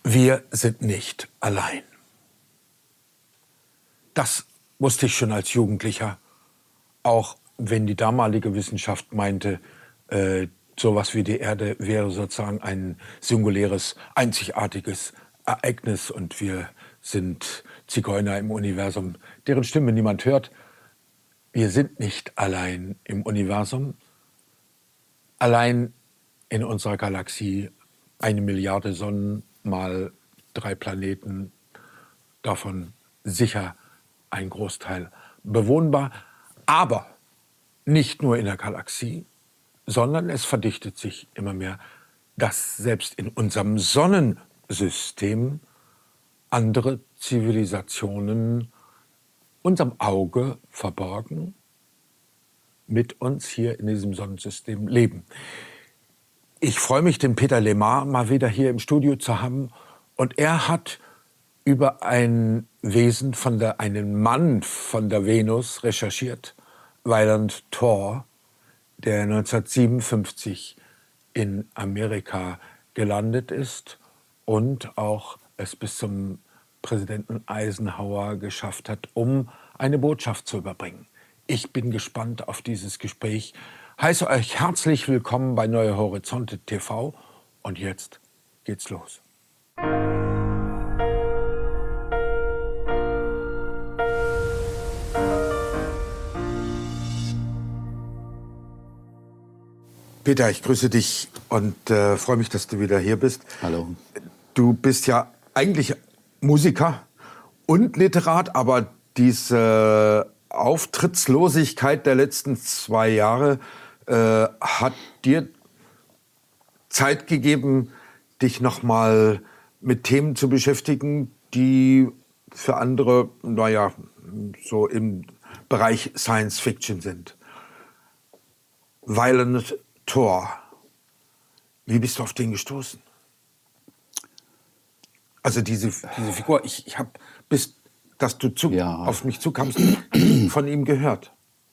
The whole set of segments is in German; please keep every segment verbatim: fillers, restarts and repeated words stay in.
Wir sind nicht allein. Das wusste ich schon als Jugendlicher, auch wenn die damalige Wissenschaft meinte, äh, sowas wie die Erde wäre sozusagen ein singuläres, einzigartiges Ereignis und wir sind Zigeuner im Universum, deren Stimme niemand hört. Wir sind nicht allein im Universum, allein in unserer Galaxie eine Milliarde Sonnen mal drei Planeten, davon sicher ein Großteil bewohnbar, aber nicht nur in der Galaxie, sondern es verdichtet sich immer mehr, dass selbst in unserem Sonnensystem andere Zivilisationen unserem Auge verborgen mit uns hier in diesem Sonnensystem leben. Ich freue mich, den Peter Lemar mal wieder hier im Studio zu haben. Und er hat über ein Wesen von der, einen Mann von der Venus recherchiert, Weiland Thor, der neunzehnhundertsiebenundfünfzig in Amerika gelandet ist und auch es bis zum Präsidenten Eisenhower geschafft hat, um eine Botschaft zu überbringen. Ich bin gespannt auf dieses Gespräch. Heiße euch herzlich willkommen bei Neue Horizonte T V und jetzt geht's los. Peter, ich grüße dich und äh, freue mich, dass du wieder hier bist. Hallo. Du bist ja eigentlich Musiker und Literat, aber diese Auftrittslosigkeit der letzten zwei Jahre äh, hat dir Zeit gegeben, dich noch mal mit Themen zu beschäftigen, die für andere, naja, so im Bereich Science Fiction sind. Weiland Thor. Wie bist du auf den gestoßen? Also diese, diese Figur, ich, ich habe, bis dass du zu, ja. auf mich zukamst, von ihm gehört.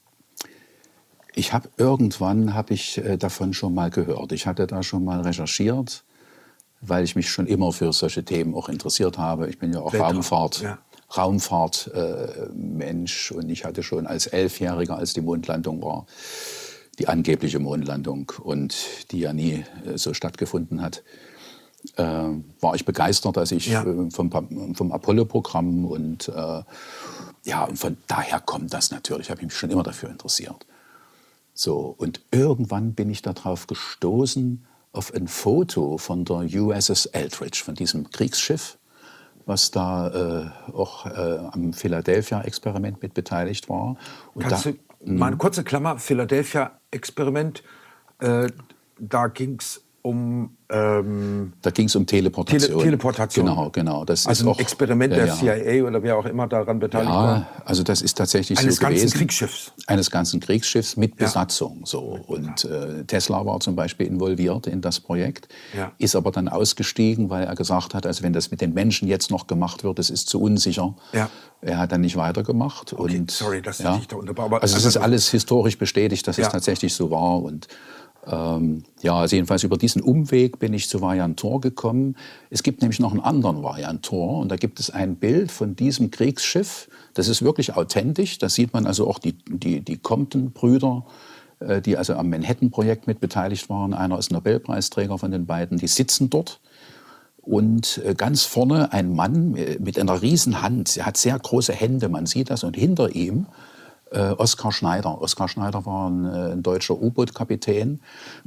Ich habe irgendwann habe ich äh, davon schon mal gehört. Ich hatte da schon mal recherchiert, weil ich mich schon immer für solche Themen auch interessiert habe. Ich bin ja auch Weltraum, Raumfahrt, ja. Raumfahrt äh, Mensch und ich hatte schon als Elfjähriger, als die Mondlandung war, die angebliche Mondlandung und die ja nie äh, so stattgefunden hat, äh, war ich begeistert, als ich ja. äh, vom, vom Apollo-Programm und äh, ja, und von daher kommt das natürlich. Ich habe mich schon immer dafür interessiert. So, und irgendwann bin ich darauf gestoßen, auf ein Foto von der U S S Eldridge, von diesem Kriegsschiff, was da äh, auch äh, am Philadelphia-Experiment mit beteiligt war. Und Kannst da, du mal eine kurze Klammer, Philadelphia-Experiment, äh, da ging es um... Ähm, da ging es um Teleportation. Tele Teleportation. Genau, genau. Das also ist ein auch, Experiment ja, der ja. C I A oder wer auch immer daran beteiligt ja, war. Also das ist tatsächlich Eines so gewesen. ganzen Kriegsschiffs. Eines ganzen Kriegsschiffs mit Ja. Besatzung. So. Und äh, Tesla war zum Beispiel involviert in das Projekt, Ja. ist aber dann ausgestiegen, weil er gesagt hat, also wenn das mit den Menschen jetzt noch gemacht wird, das ist zu unsicher. Ja. Er hat dann nicht weitergemacht. Okay, und, sorry, dass ich ja. dich da unterbreche. aber- Also es ist also- alles historisch bestätigt, dass Ja. es tatsächlich so war. Und ähm, ja, also jedenfalls über diesen Umweg bin ich zu Weiland Thor gekommen. Es gibt nämlich noch einen anderen Weiland Thor und da gibt es ein Bild von diesem Kriegsschiff. Das ist wirklich authentisch. Da sieht man also auch die, die, die Compton-Brüder, äh, die also am Manhattan-Projekt mit beteiligt waren. Einer ist Nobelpreisträger von den beiden. Die sitzen dort. Und äh, ganz vorne ein Mann äh, mit einer riesen Hand. Er hat sehr große Hände, man sieht das. Und hinter ihm Äh, Oskar Schneider. Oskar Schneider war ein, äh, ein deutscher U-Boot-Kapitän,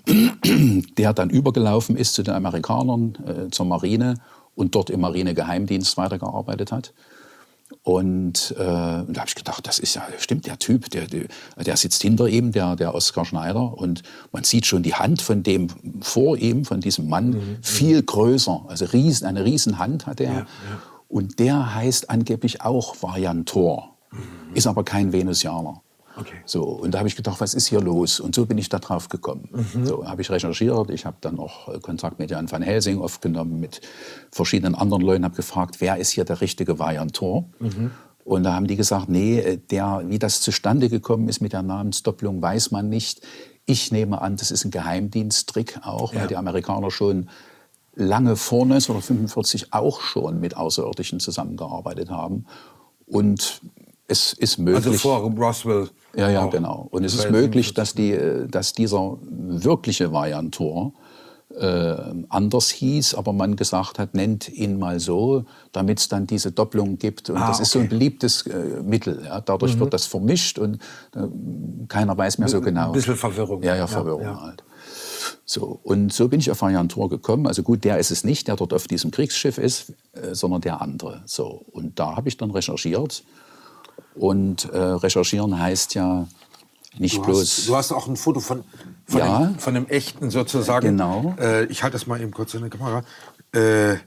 der dann übergelaufen ist zu den Amerikanern, äh, zur Marine und dort im Marinegeheimdienst weitergearbeitet hat. Und, äh, und da habe ich gedacht, das ist ja, stimmt, der Typ, der, der, der sitzt hinter ihm, der, der Oskar Schneider. Und man sieht schon die Hand von dem vor ihm, von diesem Mann, mhm. viel größer. Also riesen, eine riesen Hand hat er. Ja, ja. Und der heißt angeblich auch Weiland Thor. Mhm. Ist aber kein Venusianer. Okay. So, und da habe ich gedacht, was ist hier los? Und so bin ich da drauf gekommen. Mhm. So habe ich recherchiert, ich habe dann auch Kontakt mit Jan van Helsing aufgenommen, mit verschiedenen anderen Leuten, habe gefragt, wer ist hier der richtige Weiland Thor? Mhm. Und da haben die gesagt, nee, der, wie das zustande gekommen ist mit der Namensdoppelung, weiß man nicht. Ich nehme an, das ist ein Geheimdiensttrick auch, ja. weil die Amerikaner schon lange vor neunzehnhundertfünfundvierzig auch schon mit Außerirdischen zusammengearbeitet haben. Und es ist möglich. Also vor Roswell. Ja, ja, auch. genau. Und es Das ist war möglich, siebenundvierzig. dass, die, dass dieser wirkliche Vaillantor äh, anders hieß, aber man gesagt hat, nennt ihn mal so, damit es dann diese Doppelung gibt. Und Ah, das ist so okay. ein beliebtes äh, Mittel. Ja. Dadurch Mhm. wird das vermischt und äh, keiner weiß mehr so genau. Ein bisschen Verwirrung. Ja, ja, Verwirrung Ja, ja. halt. So, und so bin ich auf Vaillantor gekommen. Also gut, der ist es nicht, der dort auf diesem Kriegsschiff ist, äh, sondern der andere. So, und da habe ich dann recherchiert. Und äh, recherchieren heißt ja nicht Du bloß... hast, du hast auch ein Foto von, von, Ja. dem, von dem echten sozusagen. Genau. Äh, ich halte das mal eben kurz in der Kamera. Äh,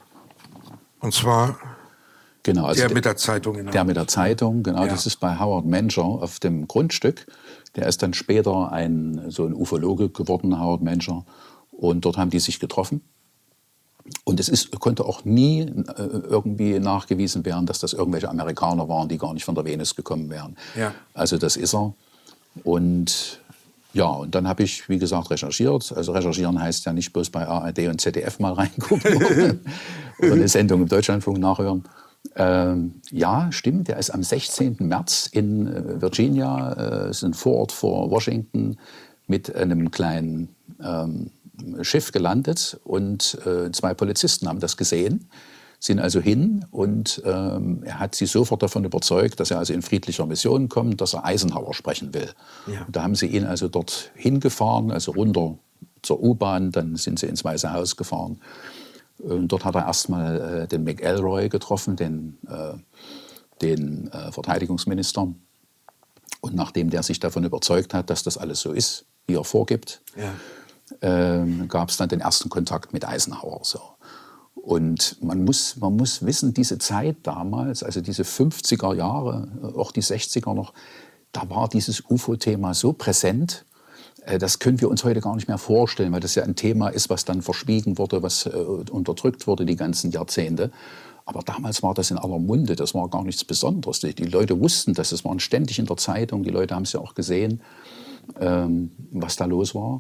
und zwar Genau, also der mit der Zeitung in der Der Hand. mit der Zeitung, genau, Ja. das ist bei Howard Menger auf dem Grundstück. Der ist dann später ein, so ein Ufologe geworden, Howard Menger. Und dort haben die sich getroffen. Und es ist, konnte auch nie äh, irgendwie nachgewiesen werden, dass das irgendwelche Amerikaner waren, die gar nicht von der Venus gekommen wären. Ja. Also das ist er. Und ja, und dann habe ich, wie gesagt, recherchiert. Also recherchieren heißt ja nicht bloß bei A R D und Z D F mal reingucken oder, oder eine Sendung im Deutschlandfunk nachhören. Ähm, ja, stimmt, der ist am sechzehnten März in äh, Virginia, äh, ist ein Vorort vor Washington, mit einem kleinen ähm, Schiff gelandet und äh, zwei Polizisten haben das gesehen, sind also hin und ähm, er hat sie sofort davon überzeugt, dass er also in friedlicher Mission kommt, dass er Eisenhower sprechen will. Ja. Und da haben sie ihn also dort hingefahren, also runter zur U-Bahn, dann sind sie ins Weiße Haus gefahren. Und dort hat er erstmal äh, den McElroy getroffen, den, äh, den äh, Verteidigungsminister. Und nachdem der sich davon überzeugt hat, dass das alles so ist, wie er vorgibt, Ja. ähm, gab es dann den ersten Kontakt mit Eisenhower. So. Und man muss, man muss wissen, diese Zeit damals, also diese fünfziger Jahre, auch die sechziger noch, da war dieses U F O-Thema so präsent. Das können wir uns heute gar nicht mehr vorstellen, weil das ja ein Thema ist, was dann verschwiegen wurde, was äh, unterdrückt wurde die ganzen Jahrzehnte. Aber damals war das in aller Munde, das war gar nichts Besonderes. Die, die Leute wussten das, es waren ständig in der Zeitung, die Leute haben es ja auch gesehen, ähm, was da los war.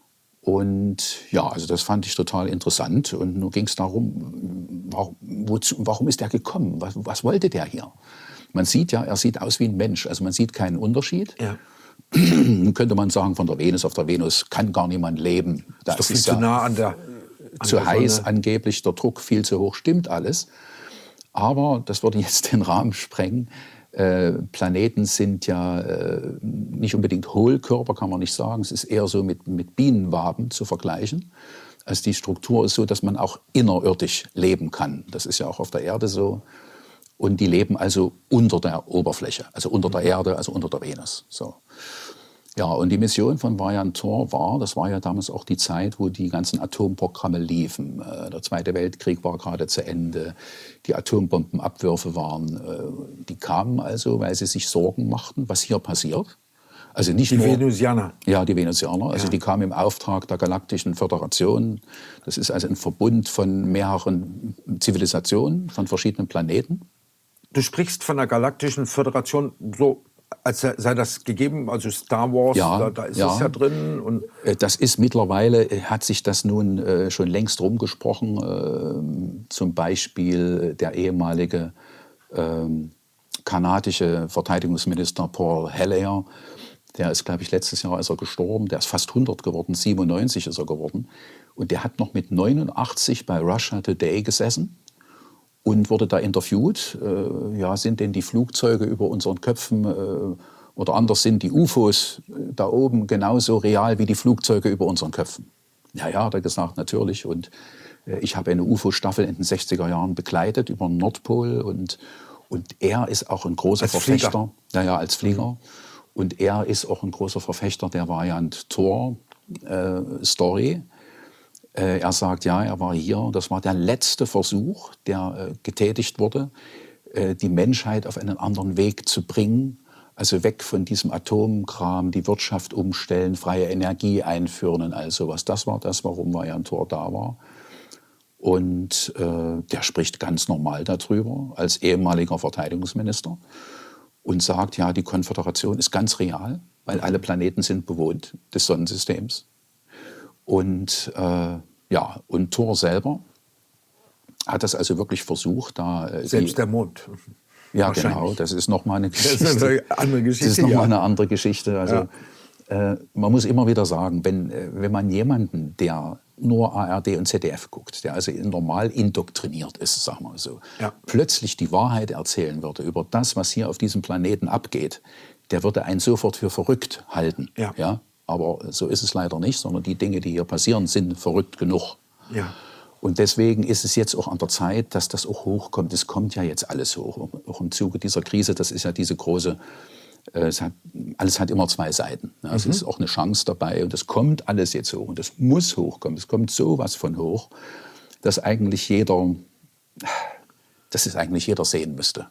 Und ja, also das fand ich total interessant. Und nun ging es darum, warum, wozu, warum ist der gekommen? Was, was wollte der hier? Man sieht ja, er sieht aus wie ein Mensch, also man sieht keinen Unterschied. Ja. Könnte man sagen, von der Venus, auf der Venus kann gar niemand leben. Das ist doch viel ist zu ja nah an der, an zu der heiß Sonne. angeblich, der Druck viel zu hoch, stimmt alles. Aber das würde jetzt den Rahmen sprengen. Äh, Planeten sind ja äh, nicht unbedingt Hohlkörper, kann man nicht sagen. Es ist eher so mit, mit Bienenwaben zu vergleichen. Also die Struktur ist so, dass man auch innerirdisch leben kann. Das ist ja auch auf der Erde so. Und die leben also unter der Oberfläche, also unter der Erde, also unter der Venus. So. Ja, und die Mission von Vaillantor war, das war ja damals auch die Zeit, wo die ganzen Atomprogramme liefen. Äh, der Zweite Weltkrieg war gerade zu Ende, die Atombombenabwürfe waren, äh, die kamen also, weil sie sich Sorgen machten, was hier passiert. Also nicht Die nur, Venusianer. Ja, die Venusianer. Also Ja. die kamen im Auftrag der Galaktischen Föderation. Das ist also ein Verbund von mehreren Zivilisationen, von verschiedenen Planeten. Du sprichst von der Galaktischen Föderation so, als sei das gegeben, also Star Wars, Ja, da, da ist ja. es ja drin. Und Das ist mittlerweile, hat sich das nun äh, schon längst rumgesprochen. Äh, zum Beispiel der ehemalige äh, kanadische Verteidigungsminister Paul Hellyer, der ist, glaube ich, letztes Jahr ist er gestorben, der ist fast hundert geworden, siebenundneunzig ist er geworden. Und der hat noch mit neunundachtzig bei Russia Today gesessen und wurde da interviewt. Äh, ja, sind denn die Flugzeuge über unseren Köpfen äh, oder anders sind die U F Os äh, da oben genauso real wie die Flugzeuge über unseren Köpfen? Ja, ja, hat er gesagt, natürlich. Und äh, ich habe eine U F O-Staffel in den sechziger Jahren begleitet über den Nordpol. Und, und er ist auch ein großer Als Verfechter. Flieger. Ja, ja, als Flieger. Und er ist auch ein großer Verfechter der Vaillantor-Story. Äh, er sagt, ja, er war hier, das war der letzte Versuch, der äh, getätigt wurde, äh, die Menschheit auf einen anderen Weg zu bringen, also weg von diesem Atomkram, die Wirtschaft umstellen, freie Energie einführen und all sowas. Das war das, warum Vaillantor da war. Und äh, der spricht ganz normal darüber, als ehemaliger Verteidigungsminister, und sagt, ja, die Konföderation ist ganz real, weil alle Planeten sind bewohnt des Sonnensystems. Und äh, Ja, und Thor selber hat das also wirklich versucht, da äh, Selbst die, der Mond. ja, genau, das ist nochmal eine Geschichte. Das ist eine andere Geschichte. Das ist nochmal ja. eine andere Geschichte. Also, ja. äh, man muss immer wieder sagen, wenn, äh, wenn man jemanden, der nur A R D und Z D F guckt, der also normal indoktriniert ist, sagen wir so, ja. plötzlich die Wahrheit erzählen würde über das, was hier auf diesem Planeten abgeht, der würde einen sofort für verrückt halten. Ja. Ja? Aber so ist es leider nicht, sondern die Dinge, die hier passieren, sind verrückt genug. Ja. Und deswegen ist es jetzt auch an der Zeit, dass das auch hochkommt. Es kommt ja jetzt alles hoch, auch im Zuge dieser Krise. Das ist ja diese große, äh, es hat, alles hat immer zwei Seiten. Ja, es mhm. ist auch eine Chance dabei und es kommt alles jetzt hoch und es muss hochkommen. Es kommt sowas von hoch, dass eigentlich jeder, dass es eigentlich jeder sehen müsste.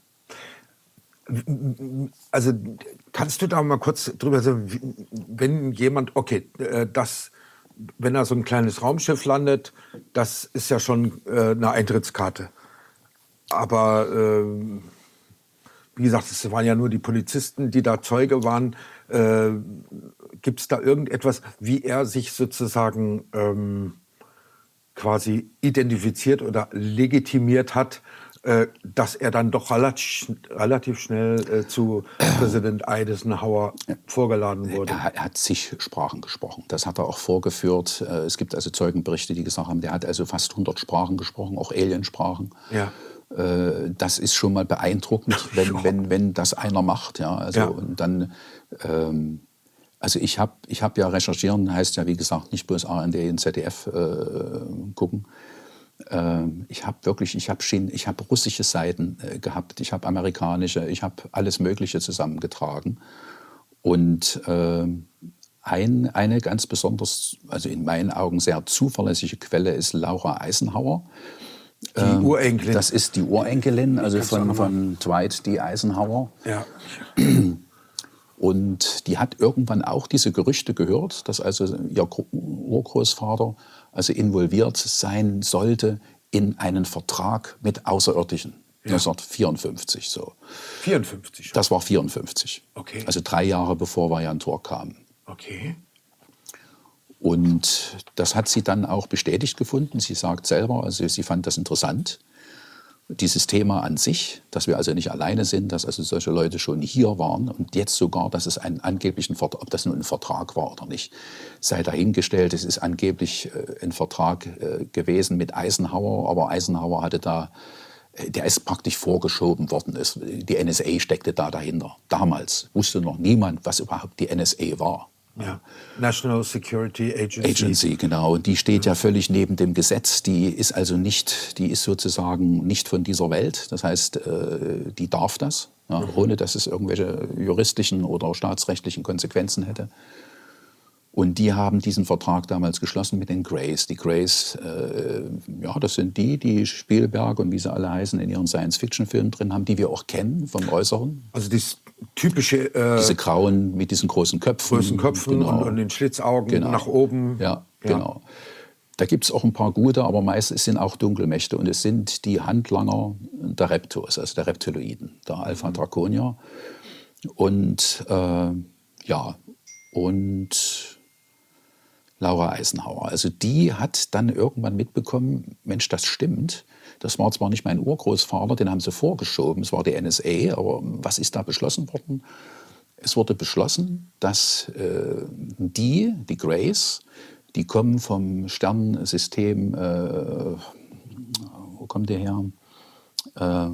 Also kannst du da mal kurz drüber sagen, wenn jemand, okay, das, wenn da so ein kleines Raumschiff landet, das ist ja schon äh, eine Eintrittskarte. Aber äh, wie gesagt, es waren ja nur die Polizisten, die da Zeuge waren. Äh, gibt es da irgendetwas, wie er sich sozusagen ähm, quasi identifiziert oder legitimiert hat, äh, dass er dann doch relativ, relativ schnell äh, zu Präsident Eisenhower vorgeladen wurde? Er, er hat zig Sprachen gesprochen. Das hat er auch vorgeführt. Es gibt also Zeugenberichte, die gesagt haben, der hat also fast hundert Sprachen gesprochen, auch Aliensprachen. Ja. Das ist schon mal beeindruckend, wenn, wenn, wenn das einer macht. Ja, also, ja. Und dann, ähm, also ich habe ich hab ja recherchieren, heißt ja wie gesagt nicht bloß A R D und Z D F äh, gucken. Ich habe wirklich, ich habe ich habe russische Seiten äh, gehabt, ich habe amerikanische, ich habe alles Mögliche zusammengetragen. Und äh, ein, eine ganz besonders, also in meinen Augen sehr zuverlässige Quelle ist Laura Eisenhower. Die ähm, Urenkelin. Das ist die Urenkelin, also von, von Dwight D. Eisenhower. Ja. Und die hat irgendwann auch diese Gerüchte gehört, dass also ihr Urgroßvater also involviert sein sollte in einen Vertrag mit Außerirdischen. Ja. neunzehnhundertvierundfünfzig so. vierundfünfzig? Das war vierundfünfzig. Okay. Also drei Jahre bevor Varian Thor kam. Okay. Und das hat sie dann auch bestätigt gefunden. Sie sagt selber, also sie fand das interessant. Dieses Thema an sich, dass wir also nicht alleine sind, dass also solche Leute schon hier waren und jetzt sogar, dass es einen angeblichen Vertrag, ob das nun ein Vertrag war oder nicht, sei dahingestellt. Es ist angeblich äh, ein Vertrag äh, gewesen mit Eisenhower, aber Eisenhower hatte da, äh, der ist praktisch vorgeschoben worden. Es, die N S A steckte da dahinter. Damals wusste noch niemand, was überhaupt die N S A war. Ja. National Security Agency. Agency, genau. Und die steht ja völlig neben dem Gesetz. Die ist also nicht, die ist sozusagen nicht von dieser Welt. Das heißt, die darf das, ja, mhm. ohne dass es irgendwelche juristischen oder staatsrechtlichen Konsequenzen hätte. Und die haben diesen Vertrag damals geschlossen mit den Greys. Die Greys, äh, ja, das sind die, die Spielberg und wie sie alle heißen in ihren Science-Fiction-Filmen drin haben, die wir auch kennen vom Äußeren. Also das typische... Äh, Diese grauen mit diesen großen Köpfen. Großen Köpfen genau. und, und den Schlitzaugen genau. nach oben. Ja, ja. genau. Da gibt es auch ein paar gute, aber meistens sind auch Dunkelmächte. Und es sind die Handlanger der Reptos, also der Reptiloiden, der Alpha Draconia. Und äh, ja, und... Laura Eisenhower. Also die hat dann irgendwann mitbekommen, Mensch, das stimmt. Das war zwar nicht mein Urgroßvater, den haben sie vorgeschoben, es war die N S A, aber was ist da beschlossen worden? Es wurde beschlossen, dass äh, die, die Greys, die kommen vom Sternensystem, äh, wo kommt der her? Äh,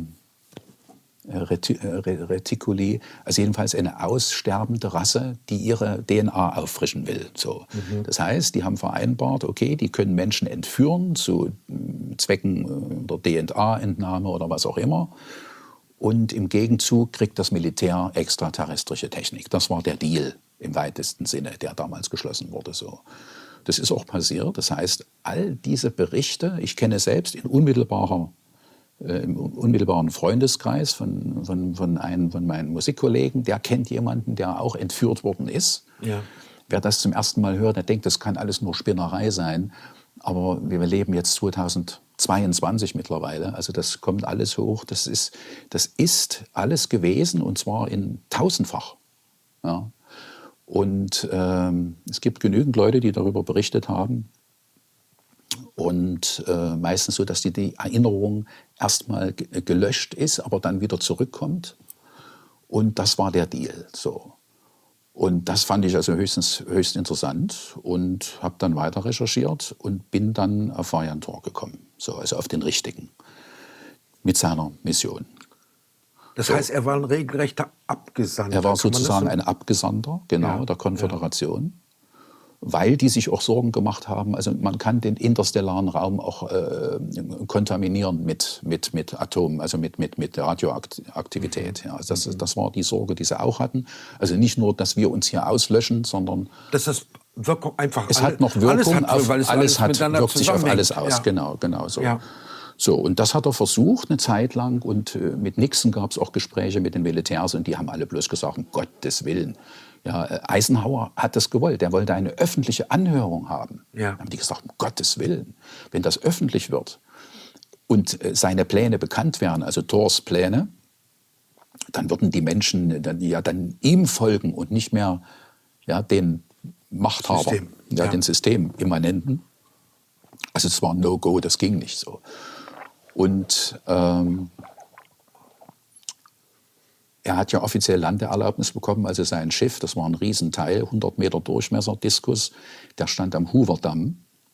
Reticuli, also jedenfalls eine aussterbende Rasse, die ihre D N A auffrischen will. So. Mhm. Das heißt, die haben vereinbart, okay, die können Menschen entführen zu Zwecken der D N A-Entnahme oder was auch immer. Und im Gegenzug kriegt das Militär extraterrestrische Technik. Das war der Deal im weitesten Sinne, der damals geschlossen wurde. So. Das ist auch passiert. Das heißt, all diese Berichte, ich kenne selbst in unmittelbarer im unmittelbaren Freundeskreis von, von, von einem von meinen Musikkollegen, der kennt jemanden, der auch entführt worden ist. Ja. Wer das zum ersten Mal hört, der denkt, das kann alles nur Spinnerei sein. Aber wir leben jetzt zweitausendzweiundzwanzig mittlerweile, also das kommt alles hoch. Das ist, das ist alles gewesen und zwar in tausendfach. Ja. Und ähm, es gibt genügend Leute, die darüber berichtet haben. und äh, meistens so, dass die, die Erinnerung erstmal gelöscht ist, aber dann wieder zurückkommt. Und das war der Deal. So. Und das fand ich also höchstens, höchst interessant und habe dann weiter recherchiert und bin dann auf Varian Tor gekommen, so, also auf den richtigen, mit seiner Mission. Das so. heißt, er war ein regelrechter Abgesandter. Er war sozusagen so? ein Abgesandter, genau, ja, der Konföderation. Ja. Weil die sich auch Sorgen gemacht haben, also man kann den interstellaren Raum auch äh, kontaminieren mit, mit, mit Atomen, also mit, mit, mit Radioaktivität. Ja. Also das, das war die Sorge, die sie auch hatten. Also nicht nur, dass wir uns hier auslöschen, sondern dass das Wirkung einfach es alle, hat noch Wirkung, alles, hat, auf, weil es alles, alles hat, wirkt sich auf alles aus. Ja. Genau, genau so. Ja. So, und das hat er versucht eine Zeit lang und äh, mit Nixon gab es auch Gespräche mit den Militärs und die haben alle bloß gesagt, um Gottes Willen. Ja, äh, Eisenhower hat das gewollt, er wollte eine öffentliche Anhörung haben. Ja. Dann haben die gesagt, um Gottes Willen, wenn das öffentlich wird und äh, seine Pläne bekannt wären, also Thors Pläne, dann würden die Menschen dann, ja dann ihm folgen und nicht mehr ja, den Machthaber, System. Ja, Ja. den Systemimmanenten. Also es war ein No-Go, das ging nicht so. Und ähm, er hat ja offiziell Landeerlaubnis bekommen, also sein Schiff, das war ein Riesenteil, hundert Meter Durchmesser, Diskus, der stand am Hoover-Damm.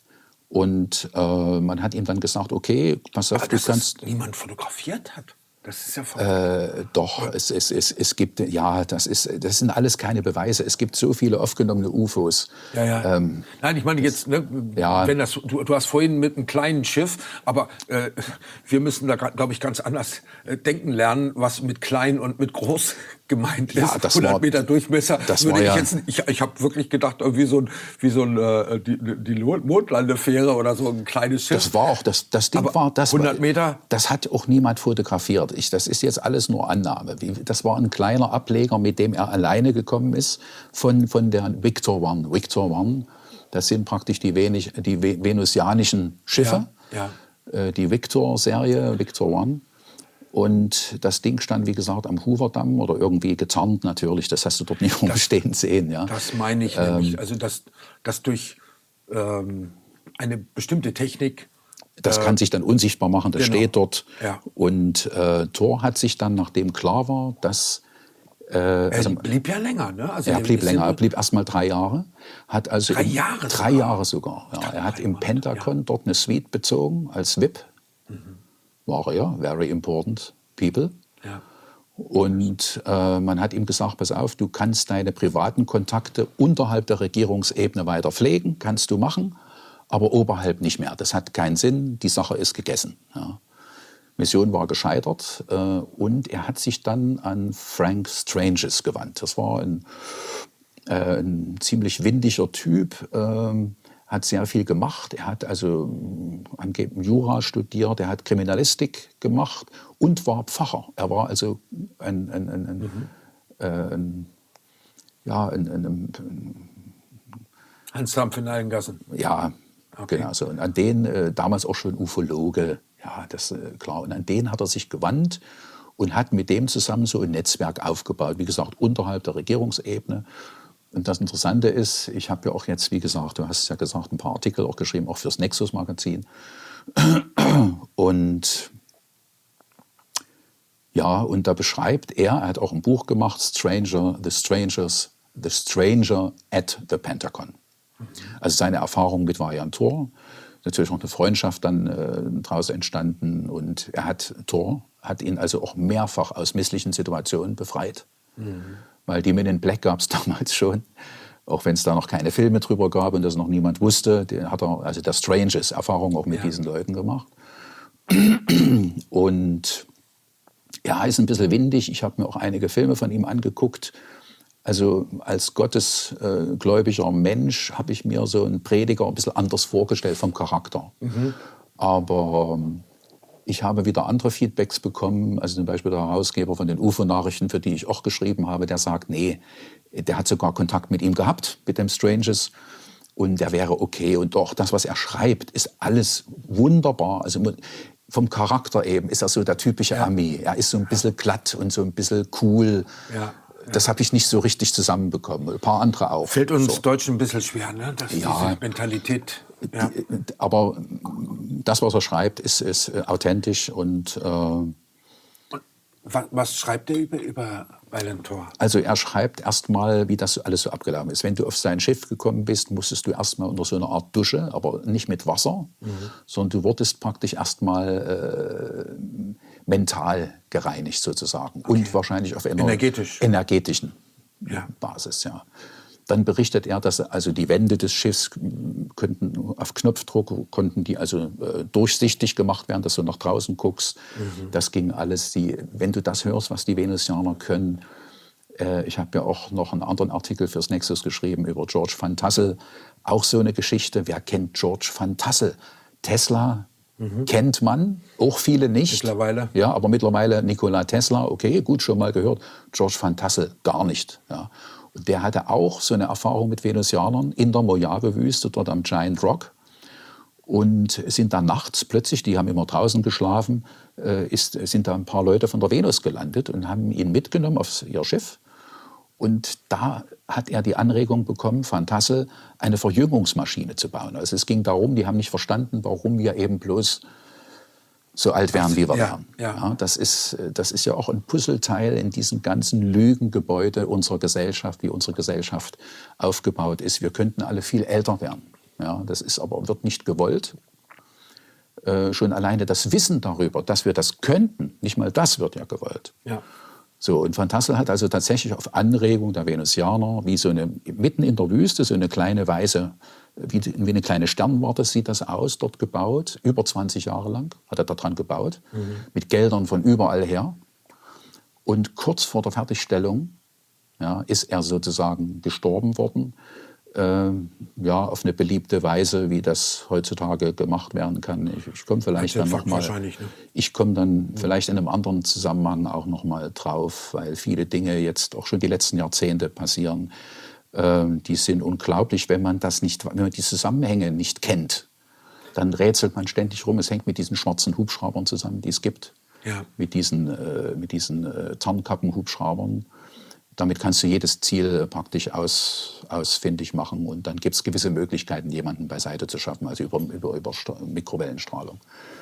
Und äh, man hat ihm dann gesagt, okay, pass auf, Aber du dass kannst... das niemand fotografiert hat. Das ist ja verrückt. Äh, doch, es, es, es, es gibt, ja, das, ist, das sind alles keine Beweise. Es gibt so viele aufgenommene U F Os. Ja, ja. Ähm, Nein, ich meine jetzt, ne, ja. wenn das, du, du hast vorhin mit einem kleinen Schiff, aber äh, wir müssen da, glaube ich, ganz anders äh, denken lernen, was mit klein und mit groß gemeint ist. Ja, das hundert war, Meter Durchmesser. Das würde war ich ja, jetzt, ich ich habe wirklich gedacht, wie so ein, wie so ein äh, die, die Mondlandefähre oder so ein kleines Schiff. Das war auch, das, das Ding aber war, das hundert Meter? Das hat auch niemand fotografiert. Ich, das ist jetzt alles nur Annahme. Wie, das war ein kleiner Ableger, mit dem er alleine gekommen ist von, von der Victor One. Victor One, das sind praktisch die, wenig, die venusianischen Schiffe. Ja, ja. Äh, die Victor-Serie, Victor One. Und das Ding stand, wie gesagt, am Hoover-Damm oder irgendwie gezarnt natürlich. Das hast du dort nicht rumstehen sehen. Ja. Das meine ich ähm, nämlich. Also, dass, dass durch ähm, eine bestimmte Technik... Das kann sich dann unsichtbar machen, das genau. steht dort. Ja. Und äh, Thor hat sich dann, nachdem klar war, dass... Äh, er also, blieb ja länger, ne? Also er blieb länger, er blieb erst mal drei Jahre. Hat also drei im, Jahre Drei sogar? Jahre sogar. Ja. Er hat im Pentagon ja. dort eine Suite bezogen als V I P. Mhm. War er ja, very important people. Ja. Und äh, man hat ihm gesagt, pass auf, du kannst deine privaten Kontakte unterhalb der Regierungsebene weiter pflegen, kannst du machen, aber oberhalb nicht mehr. Das hat keinen Sinn, die Sache ist gegessen. Ja. Mission war gescheitert äh, und er hat sich dann an Frank Stranges gewandt. Das war ein, äh, ein ziemlich windiger Typ, äh, hat sehr viel gemacht. Er hat also angeblich Jura studiert, er hat Kriminalistik gemacht und war Pfarrer. Er war also ein, ein, ein, ein, mhm. äh, ein ja, ein, ein, ein Hans Dampf in allen Gassen. Ja, okay. Genau so. Und an den, äh, damals auch schon Ufologe, ja, das äh, klar. Und an den hat er sich gewandt und hat mit dem zusammen so ein Netzwerk aufgebaut. Wie gesagt, unterhalb der Regierungsebene. Und das Interessante ist, ich habe ja auch jetzt, wie gesagt, du hast es ja gesagt, ein paar Artikel auch geschrieben, auch fürs Nexus-Magazin. Und ja, und da beschreibt er, er hat auch ein Buch gemacht, Stranger, The Strangers, The Stranger at the Pentagon. Also seine Erfahrung mit Varian Tor. Natürlich noch eine Freundschaft dann äh, daraus entstanden. Und er hat, Tor hat ihn also auch mehrfach aus misslichen Situationen befreit. Mhm. Weil die Men in Black gab es damals schon. Auch wenn es da noch keine Filme drüber gab und das noch niemand wusste. Den hat er, also der Stranges, Erfahrung auch mit ja. diesen Leuten gemacht. Und ja, ist ein bisschen windig. Ich habe mir auch einige Filme von ihm angeguckt. Also als gottesgläubiger Mensch habe ich mir so einen Prediger ein bisschen anders vorgestellt vom Charakter. Mhm. Aber ich habe wieder andere Feedbacks bekommen. Also zum Beispiel der Herausgeber von den U F O-Nachrichten, für die ich auch geschrieben habe, der sagt, nee, der hat sogar Kontakt mit ihm gehabt, mit dem Stranges. Und der wäre okay. Und doch, das, was er schreibt, ist alles wunderbar. Also vom Charakter eben ist er so der typische ja. Ami. Er ist so ein bisschen glatt und so ein bisschen cool. Ja. Das habe ich nicht so richtig zusammenbekommen. Ein paar andere auch. Fällt uns so. Deutschen ein bisschen schwer, ne? Dass ja. diese Mentalität Ja. Die, aber das, was er schreibt, ist, ist authentisch und äh, Was, was schreibt er über, über Weiland Thor? also er schreibt erstmal, wie das alles so abgelaufen ist. Wenn du auf sein Schiff gekommen bist, musstest du erstmal unter so einer Art Dusche, aber nicht mit Wasser, mhm. sondern du wurdest praktisch erstmal äh, mental gereinigt sozusagen. Okay. Und wahrscheinlich auf einer Energetisch. energetischen ja. Basis, ja. Dann berichtet er, dass also die Wände des Schiffs könnten auf Knopfdruck konnten die also äh, durchsichtig gemacht werden, dass du nach draußen guckst. Mhm. Das ging alles. Die, wenn du das hörst, was die Venusianer können. Äh, ich habe ja auch noch einen anderen Artikel fürs Nexus geschrieben über George Van Tassel. Auch so eine Geschichte. Wer kennt George Van Tassel? Tesla mhm. kennt man, auch viele nicht. Mittlerweile. Ja, aber mittlerweile Nikola Tesla, okay, gut, schon mal gehört. George Van Tassel gar nicht. Ja. Der hatte auch so eine Erfahrung mit Venusianern in der Mojave-Wüste, dort am Giant Rock. Und sind dann nachts plötzlich, die haben immer draußen geschlafen, äh, ist, sind da ein paar Leute von der Venus gelandet und haben ihn mitgenommen auf ihr Schiff. Und da hat er die Anregung bekommen, Van Tassel eine Verjüngungsmaschine zu bauen. Also es ging darum, die haben nicht verstanden, warum wir eben bloß so alt werden, wie wir ja, werden. Ja. Ja, das ist, das ist ja auch ein Puzzleteil in diesem ganzen Lügengebäude unserer Gesellschaft, wie unsere Gesellschaft aufgebaut ist. Wir könnten alle viel älter werden. Ja, das ist aber, wird nicht gewollt. Äh, schon alleine das Wissen darüber, dass wir das könnten, nicht mal das wird ja gewollt. Ja. So, und Van Tassel hat also tatsächlich auf Anregung der Venusianer, wie so eine, mitten in der Wüste, so eine kleine weiße, wie, wie eine kleine Sternwarte sieht das aus, dort gebaut, über zwanzig Jahre lang hat er daran gebaut, mhm. mit Geldern von überall her. Und kurz vor der Fertigstellung ja, ist er sozusagen gestorben worden, äh, ja, auf eine beliebte Weise, wie das heutzutage gemacht werden kann. Ich, ich komme vielleicht dann noch mal, wahrscheinlich, ne? ich komme dann ja. vielleicht in einem anderen Zusammenhang auch noch mal drauf, weil viele Dinge jetzt auch schon die letzten Jahrzehnte passieren. Äh, die sind unglaublich, wenn man das nicht, wenn man die Zusammenhänge nicht kennt. Dann rätselt man ständig rum. Es hängt mit diesen schwarzen Hubschraubern zusammen, die es gibt, ja. mit diesen, äh, mit diesen äh, Tarnkappenhubschraubern. Damit kannst du jedes Ziel praktisch aus, ausfindig machen und dann gibt es gewisse Möglichkeiten, jemanden beiseite zu schaffen, also über, über, über Mikrowellenstrahlung.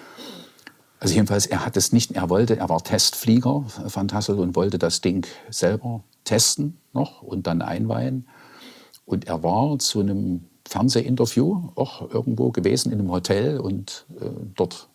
Also jedenfalls, er hat es nicht, er wollte, er war Testflieger, Van Tassel, und wollte das Ding selber testen noch und dann einweihen. Und er war zu einem Fernsehinterview auch irgendwo gewesen in einem Hotel und äh, dort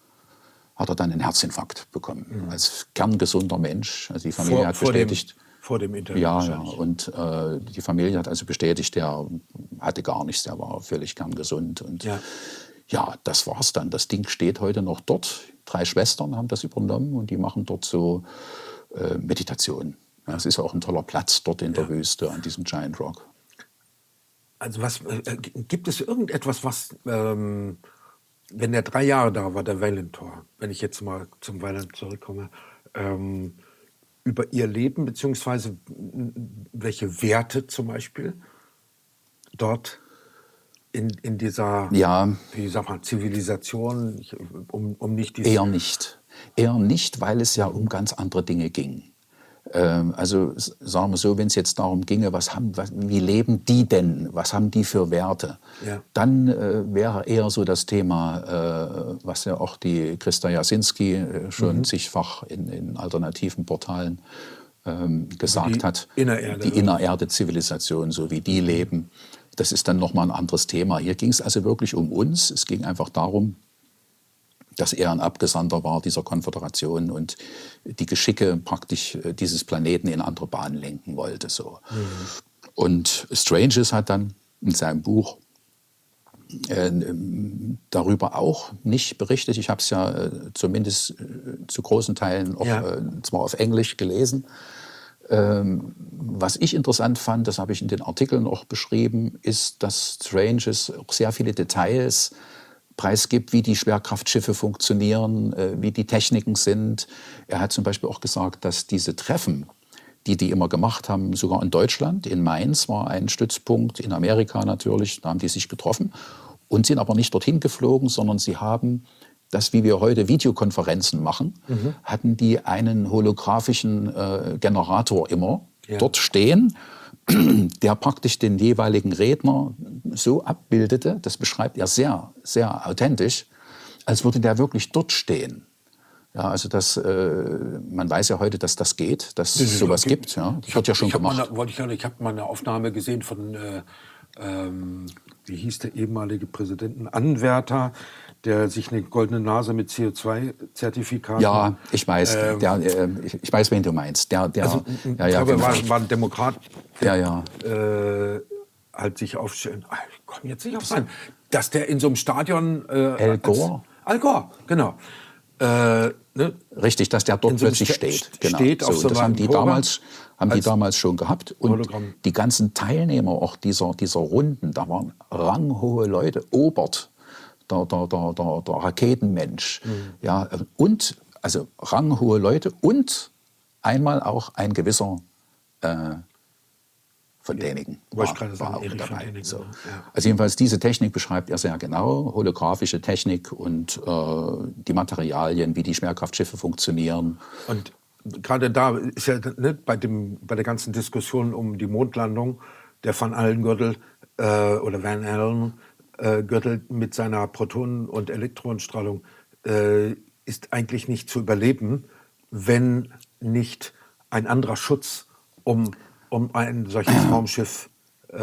hat er dann einen Herzinfarkt bekommen. Mhm. Als kerngesunder Mensch, also die Familie vor, hat vor bestätigt, dem Vor dem Interview. Ja, ja. Und äh, die Familie hat also bestätigt, der hatte gar nichts, der war völlig kerngesund. Und ja, ja das war's dann. Das Ding steht heute noch dort. Drei Schwestern haben das übernommen und die machen dort so äh, Meditation. Ja, es ist auch ein toller Platz dort in der ja. Wüste an diesem Giant Rock. Also was äh, gibt es irgendetwas, was, ähm, wenn der drei Jahre da war, der Weiland Thor, wenn ich jetzt mal zum Weiland zurückkomme, ähm, über ihr Leben, beziehungsweise welche Werte zum Beispiel dort in, in dieser ja, wie sag mal, Zivilisation, um, um nicht diese... Eher nicht. Eher nicht, weil es ja um ganz andere Dinge ging. Ähm, also sagen wir so, wenn es jetzt darum ginge, was haben, was, wie leben die denn, was haben die für Werte, ja. dann äh, wäre eher so das Thema, äh, was ja auch die Christa Jasinski äh, schon mhm. zigfach in, in alternativen Portalen ähm, gesagt die hat. Innererde. Die Innererde-Zivilisation, so wie die leben, das ist dann nochmal ein anderes Thema. Hier ging es also wirklich um uns. Es ging einfach darum, dass er ein Abgesandter war dieser Konföderation und die Geschicke praktisch dieses Planeten in andere Bahnen lenken wollte. So. Mhm. Und Stranges hat dann in seinem Buch äh, darüber auch nicht berichtet. Ich habe es ja äh, zumindest äh, zu großen Teilen auch, ja. äh, zwar auf Englisch gelesen. Ähm, was ich interessant fand, das habe ich in den Artikeln auch beschrieben, ist, dass Stranges auch sehr viele Details preisgibt, wie die Schwerkraftschiffe funktionieren, äh, wie die Techniken sind. Er hat zum Beispiel auch gesagt, dass diese Treffen, die die immer gemacht haben, sogar in Deutschland, in Mainz war ein Stützpunkt, in Amerika natürlich, da haben die sich getroffen und sind aber nicht dorthin geflogen, sondern sie haben das, wie wir heute Videokonferenzen machen, mhm. hatten die einen holographischen äh, Generator immer ja. dort stehen. der praktisch den jeweiligen Redner so abbildete, das beschreibt er sehr, sehr authentisch, als würde der wirklich dort stehen. Ja, also das, äh, man weiß ja heute, dass das geht, dass es sowas okay. gibt. Ja. Das wird ja schon ich hab gemacht. Mal eine, wollte ich, ich habe mal eine Aufnahme gesehen von, äh, ähm, wie hieß der ehemalige Präsidenten, Anwärter, der sich eine goldene Nase mit C O zwei Zertifikaten... Ja, ich weiß, ähm, der, äh, ich, ich weiß, wen du meinst. Der, der, also, ja, ja, glaube, genau. war, war ein Demokrat, ja, ja. äh, halt sich aufstellen. Ah, ich komme jetzt nicht auf sein. Dass der in so einem Stadion... Äh, Al Gore? Als, Al Gore, genau. Äh, ne? Richtig, dass der dort In so einem plötzlich Ste- steht. Genau. steht auf so, so das einer haben die Empore damals, haben die als damals schon gehabt. Und Hologramm. die ganzen Teilnehmer auch dieser, dieser Runden, da waren ranghohe Leute. Obert, der, der, der, der, der Raketenmensch. Mhm. Ja, und, also ranghohe Leute und einmal auch ein gewisser äh, von Däniken Wollte war, ich gerade war sagen, auch mit Erich von dabei. Däniken, So. ja. Also jedenfalls diese Technik beschreibt er sehr genau, holographische Technik und äh, die Materialien, wie die Schwerkraftschiffe funktionieren. Und gerade da ist ja ne, bei, dem, bei der ganzen Diskussion um die Mondlandung der Van Allen-Gürtel äh, oder Van Allen-Gürtel mit seiner Protonen- und Elektronenstrahlung äh, ist eigentlich nicht zu überleben, wenn nicht ein anderer Schutz um, um ein solches Raumschiff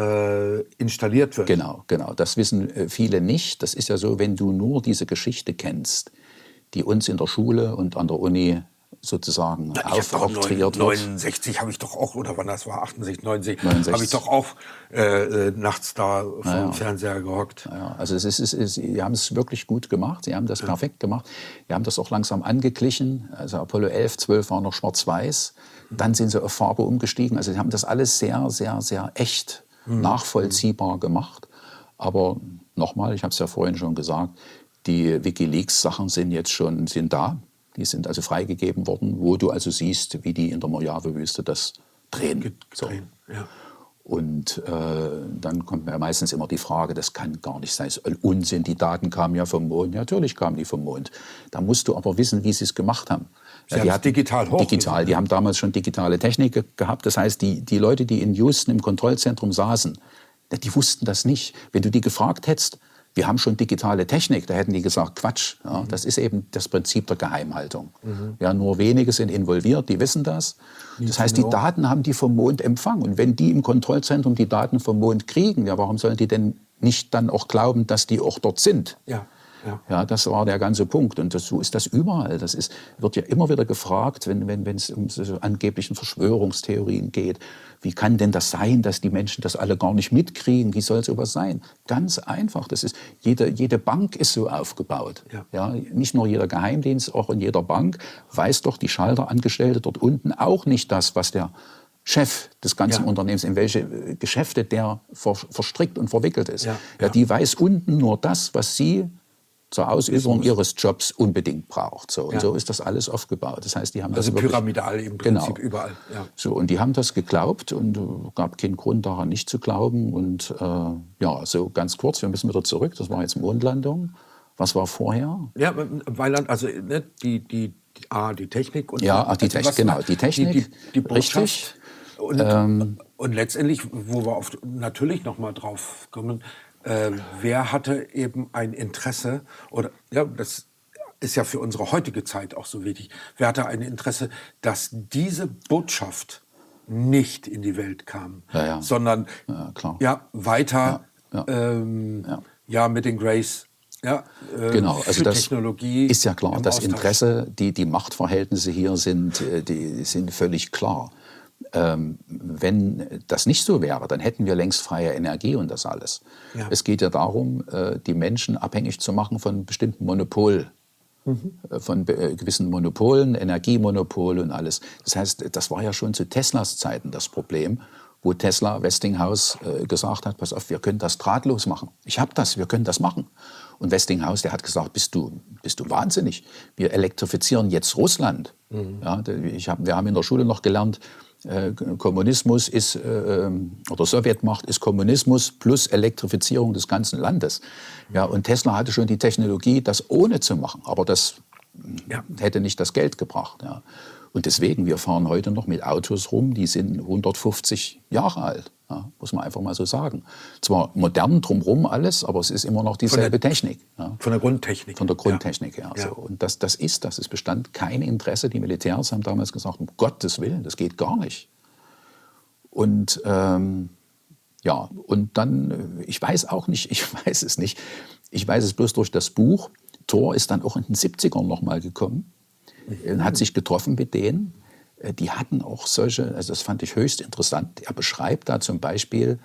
äh, installiert wird. Genau, genau. Das wissen äh, viele nicht. Das ist ja so, wenn du nur diese Geschichte kennst, die uns in der Schule und an der Uni sozusagen Na, ich hab aufoktroyiert doch wird. neunundsechzig habe ich doch auch, oder wann das war, achtundsechzig, neunundsechzig, neunundsechzig. habe ich doch auch äh, äh, nachts da vor Ja, dem ja. Fernseher gehockt. Ja, also es ist, es ist, sie haben es wirklich gut gemacht, sie haben das perfekt gemacht. Sie haben das auch langsam angeglichen. Also Apollo elf, zwölf war noch schwarz-weiß. Dann sind sie auf Farbe umgestiegen. Also sie haben das alles sehr, sehr, sehr echt nachvollziehbar gemacht. Aber nochmal, ich habe es ja vorhin schon gesagt, die WikiLeaks-Sachen sind jetzt schon sind da. Die sind also freigegeben worden, wo du also siehst, wie die in der Mojave-Wüste das drehen. So. Ja. Und äh, dann kommt mir meistens immer die Frage, das kann gar nicht sein, das ist Unsinn, die Daten kamen ja vom Mond. Ja, natürlich kamen die vom Mond. Da musst du aber wissen, wie sie es gemacht haben. Sie ja, haben die es hatten, digital hoch. Digital, die haben damals schon digitale Technik ge- gehabt. Das heißt, die, die Leute, die in Houston im Kontrollzentrum saßen, die wussten das nicht. Wenn du die gefragt hättest, wir haben schon digitale Technik, da hätten die gesagt, Quatsch. Ja, das ist eben das Prinzip der Geheimhaltung. Mhm. Ja, nur wenige sind involviert, die wissen das. Das heißt, die Daten haben die vom Mond empfangen. Und wenn die im Kontrollzentrum die Daten vom Mond kriegen, ja, warum sollen die denn nicht dann auch glauben, dass die auch dort sind? Ja. Ja. Ja, das war der ganze Punkt. Und das, so ist das überall. Das ist, wird ja immer wieder gefragt, wenn wenn wenn, es um so angeblichen Verschwörungstheorien geht. Wie kann denn das sein, dass die Menschen das alle gar nicht mitkriegen? Wie soll sowas sein? Ganz einfach. Das ist, jede, jede Bank ist so aufgebaut. Ja. Ja, nicht nur jeder Geheimdienst, auch in jeder Bank weiß doch die Schalterangestellte dort unten auch nicht das, was der Chef des ganzen Ja. Unternehmens, in welche äh, Geschäfte der ver, verstrickt und verwickelt ist. Ja. Ja, Ja. die weiß unten nur das, was sie zur Ausübung ihres Jobs unbedingt braucht. So, und Ja. so ist das alles aufgebaut. Das heißt, die haben Also das wirklich, pyramidal im Prinzip Genau. überall. Ja. So, und die haben das geglaubt und es äh, gab keinen Grund daran nicht zu glauben. Und äh, ja, so ganz kurz, wir müssen wieder zurück. Das war jetzt Mondlandung. Was war vorher? Ja, weil dann, also ne, die, die, die, ah, die Technik und Ja, ach, die also Technik, was- genau, die Technik, die, die, die Botschaft. richtig. Und, Ähm, und letztendlich, wo wir oft natürlich noch mal drauf kommen, äh, wer hatte eben ein Interesse, oder ja, das ist ja für unsere heutige Zeit auch so wichtig, wer hatte ein Interesse, dass diese Botschaft nicht in die Welt kam, Ja, ja. sondern Ja, klar. ja, weiter Ja, ja. Ähm, Ja. ja, mit den Grace. Ja, äh, Genau, also für das Technologie ist ja klar. im Das Austausch. Interesse, die, die Machtverhältnisse hier sind, äh, die sind völlig klar. Ähm, wenn das nicht so wäre, dann hätten wir längst freie Energie und das alles. Ja. Es geht ja darum, äh, die Menschen abhängig zu machen von bestimmten Monopolen. Äh, von be- äh, gewissen Monopolen, Energiemonopol und alles. Das heißt, das war ja schon zu Teslas Zeiten das Problem, wo Tesla Westinghouse äh, gesagt hat, pass auf, wir können das drahtlos machen. Ich habe das, wir können das machen. Und Westinghouse, der hat gesagt, bist du, bist du wahnsinnig? Wir elektrifizieren jetzt Russland. Ja, ich hab, wir haben in der Schule noch gelernt, äh, Kommunismus ist, äh, oder Sowjetmacht ist Kommunismus plus Elektrifizierung des ganzen Landes. Ja, und Tesla hatte schon die Technologie, das ohne zu machen, aber das Ja. hätte nicht das Geld gebracht. Ja. Und deswegen, wir fahren heute noch mit Autos rum, die sind hundertfünfzig Jahre alt. Ja, muss man einfach mal so sagen. Zwar modern drumherum alles, aber es ist immer noch dieselbe der, Technik. Ja. Von der Grundtechnik. Von der Grundtechnik her. Ja. So. Und das, das ist das. Es bestand kein Interesse. Die Militärs haben damals gesagt, um Gottes Willen, das geht gar nicht. Und ähm, ja, und dann, ich weiß auch nicht, ich weiß es nicht. Ich weiß es bloß durch das Buch. Thor ist dann auch in den siebzigern nochmal gekommen und hat sich getroffen mit denen. Die hatten auch solche, also das fand ich höchst interessant. Er beschreibt da zum Beispiel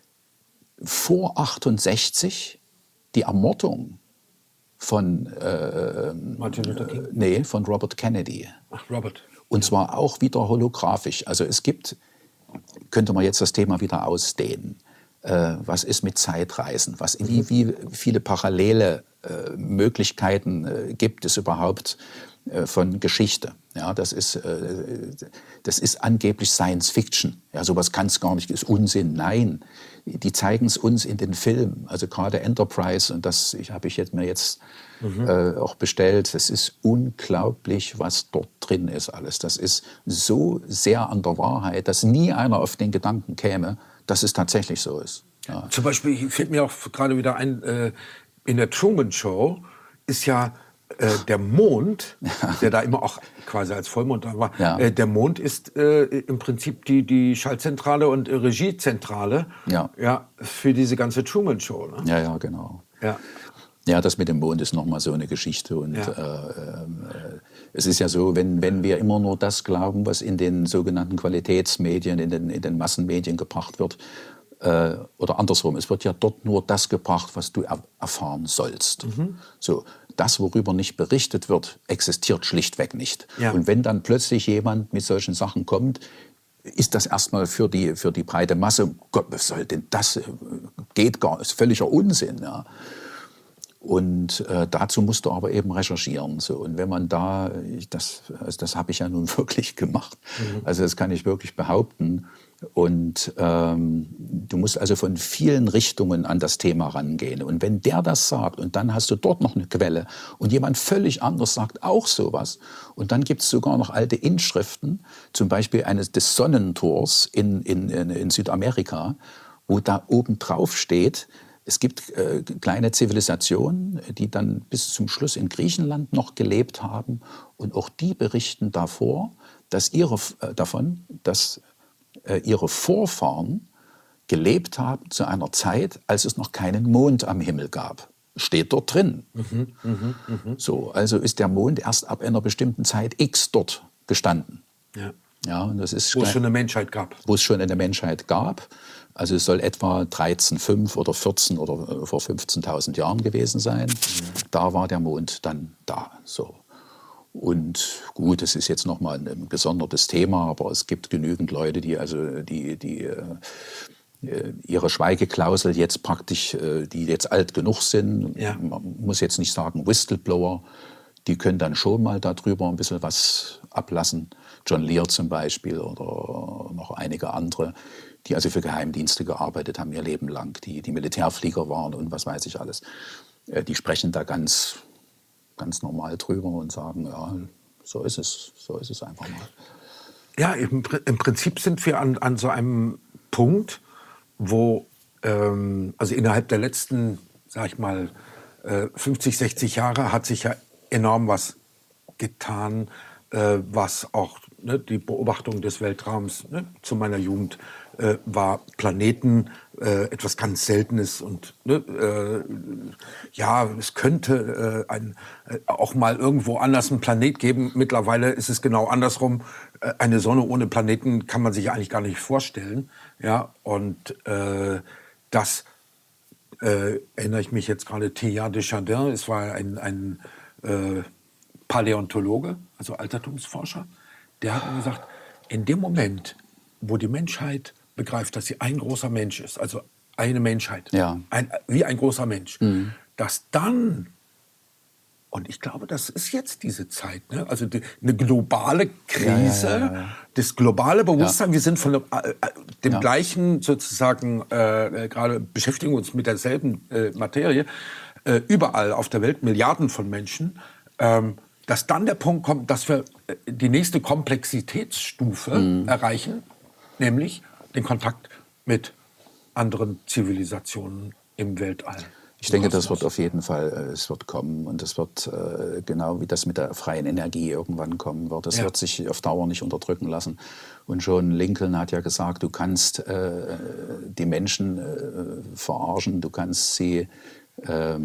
vor achtundsechzig die Ermordung von, äh, Martin Luther King? Nee, von Robert Kennedy. Ach, Robert. Und ja. zwar auch wieder holographisch. Also es gibt, könnte man jetzt das Thema wieder ausdehnen. Äh, was ist mit Zeitreisen? Was, mhm. wie, wie viele parallele äh, Möglichkeiten äh, gibt es überhaupt äh, von Geschichte? Ja, das ist, äh, das ist angeblich Science Fiction. Ja, sowas kann es gar nicht, ist Unsinn. Nein, die zeigen es uns in den Filmen. Also gerade Enterprise, und das habe ich jetzt, mir jetzt mhm. äh, auch bestellt, das ist unglaublich, was dort drin ist alles. Das ist so sehr an der Wahrheit, dass nie einer auf den Gedanken käme, dass es tatsächlich so ist. Ja. Zum Beispiel fällt mir auch gerade wieder ein, äh, in der Truman Show ist ja äh, der Mond, ja. der da immer auch quasi als Vollmond da war, ja. äh, der Mond ist äh, im Prinzip die, die Schaltzentrale und äh, Regiezentrale ja. Ja, für diese ganze Truman Show. Ne? Ja, ja, genau. Ja. Ja, das mit dem Mond ist nochmal so eine Geschichte. Und ja. äh, äh, es ist ja so, wenn, wenn wir immer nur das glauben, was in den sogenannten Qualitätsmedien, in den, in den Massenmedien gebracht wird, äh, oder andersrum, es wird ja dort nur das gebracht, was du er erfahren sollst. Mhm. So, das, worüber nicht berichtet wird, existiert schlichtweg nicht. Ja. Und wenn dann plötzlich jemand mit solchen Sachen kommt, ist das erstmal für die, für die breite Masse, Gott, was soll denn das, geht gar, ist völliger Unsinn. Ja. Und äh, dazu musst du aber eben recherchieren. So. Und wenn man da, ich, das, also das habe ich ja nun wirklich gemacht, mhm. also das kann ich wirklich behaupten. Und ähm, du musst also von vielen Richtungen an das Thema rangehen. Und wenn der das sagt und dann hast du dort noch eine Quelle und jemand völlig anders sagt auch sowas. Und dann gibt es sogar noch alte Inschriften, zum Beispiel eines des Sonnentors in, in, in, in Südamerika, wo da oben drauf steht, es gibt äh, kleine Zivilisationen, die dann bis zum Schluss in Griechenland noch gelebt haben. Und auch die berichten davor, dass ihre, äh, davon, dass äh, ihre Vorfahren gelebt haben zu einer Zeit, als es noch keinen Mond am Himmel gab. Steht dort drin. Mhm, mh, mh. So, also ist der Mond erst ab einer bestimmten Zeit X dort gestanden. Ja. Ja, und das ist wo es schon eine Menschheit gab. Wo es schon eine Menschheit gab. Also es soll etwa dreizehn Komma fünf oder vierzehn oder äh, vor fünfzehntausend Jahren gewesen sein. Mhm. Da war der Mond dann da. So. Und gut, es ist jetzt nochmal ein, ein gesondertes Thema, aber es gibt genügend Leute, die also die, die äh, ihre Schweigeklausel jetzt praktisch, äh, die jetzt alt genug sind, ja. Man muss jetzt nicht sagen Whistleblower, die können dann schon mal darüber ein bisschen was ablassen. John Lear zum Beispiel oder noch einige andere, die also für Geheimdienste gearbeitet haben ihr Leben lang, die, die Militärflieger waren und was weiß ich alles. Die sprechen da ganz, ganz normal drüber und sagen, ja, so ist es, so ist es einfach mal. Ja, im, im Prinzip sind wir an, an so einem Punkt, wo, ähm, also innerhalb der letzten, sag ich mal, äh, fünfzig, sechzig Jahre hat sich ja enorm was getan, äh, was auch ne, die Beobachtung des Weltraums ne, zu meiner Jugend äh, war Planeten äh, etwas ganz Seltenes und ne, äh, ja, es könnte äh, ein, äh, auch mal irgendwo anders einen Planet geben. Mittlerweile ist es genau andersrum. Äh, eine Sonne ohne Planeten kann man sich eigentlich gar nicht vorstellen. Ja, und äh, das äh, erinnere ich mich jetzt gerade, Teilhard de Chardin, es war ein, ein äh, Paläontologe, also Altertumsforscher, der hat mir gesagt, in dem Moment, wo die Menschheit begreift, dass sie ein großer Mensch ist, also eine Menschheit, ja. ein, wie ein großer Mensch, mhm. dass dann, und ich glaube, das ist jetzt diese Zeit, ne? Also die, eine globale Krise, ja, ja, ja, ja. das globale Bewusstsein, ja. wir sind von dem, äh, dem ja. gleichen sozusagen, äh, gerade beschäftigen uns mit derselben äh, Materie, äh, überall auf der Welt, Milliarden von Menschen, ähm, dass dann der Punkt kommt, dass wir die nächste Komplexitätsstufe mhm. erreichen, nämlich den Kontakt mit anderen Zivilisationen im Weltall. Ich denke, das wird auf jeden Fall, es wird kommen und es wird äh, genau wie das mit der freien Energie irgendwann kommen wird. Es ja. wird sich auf Dauer nicht unterdrücken lassen. Und schon Lincoln hat ja gesagt, du kannst äh, die Menschen äh, verarschen, du kannst sie... Äh,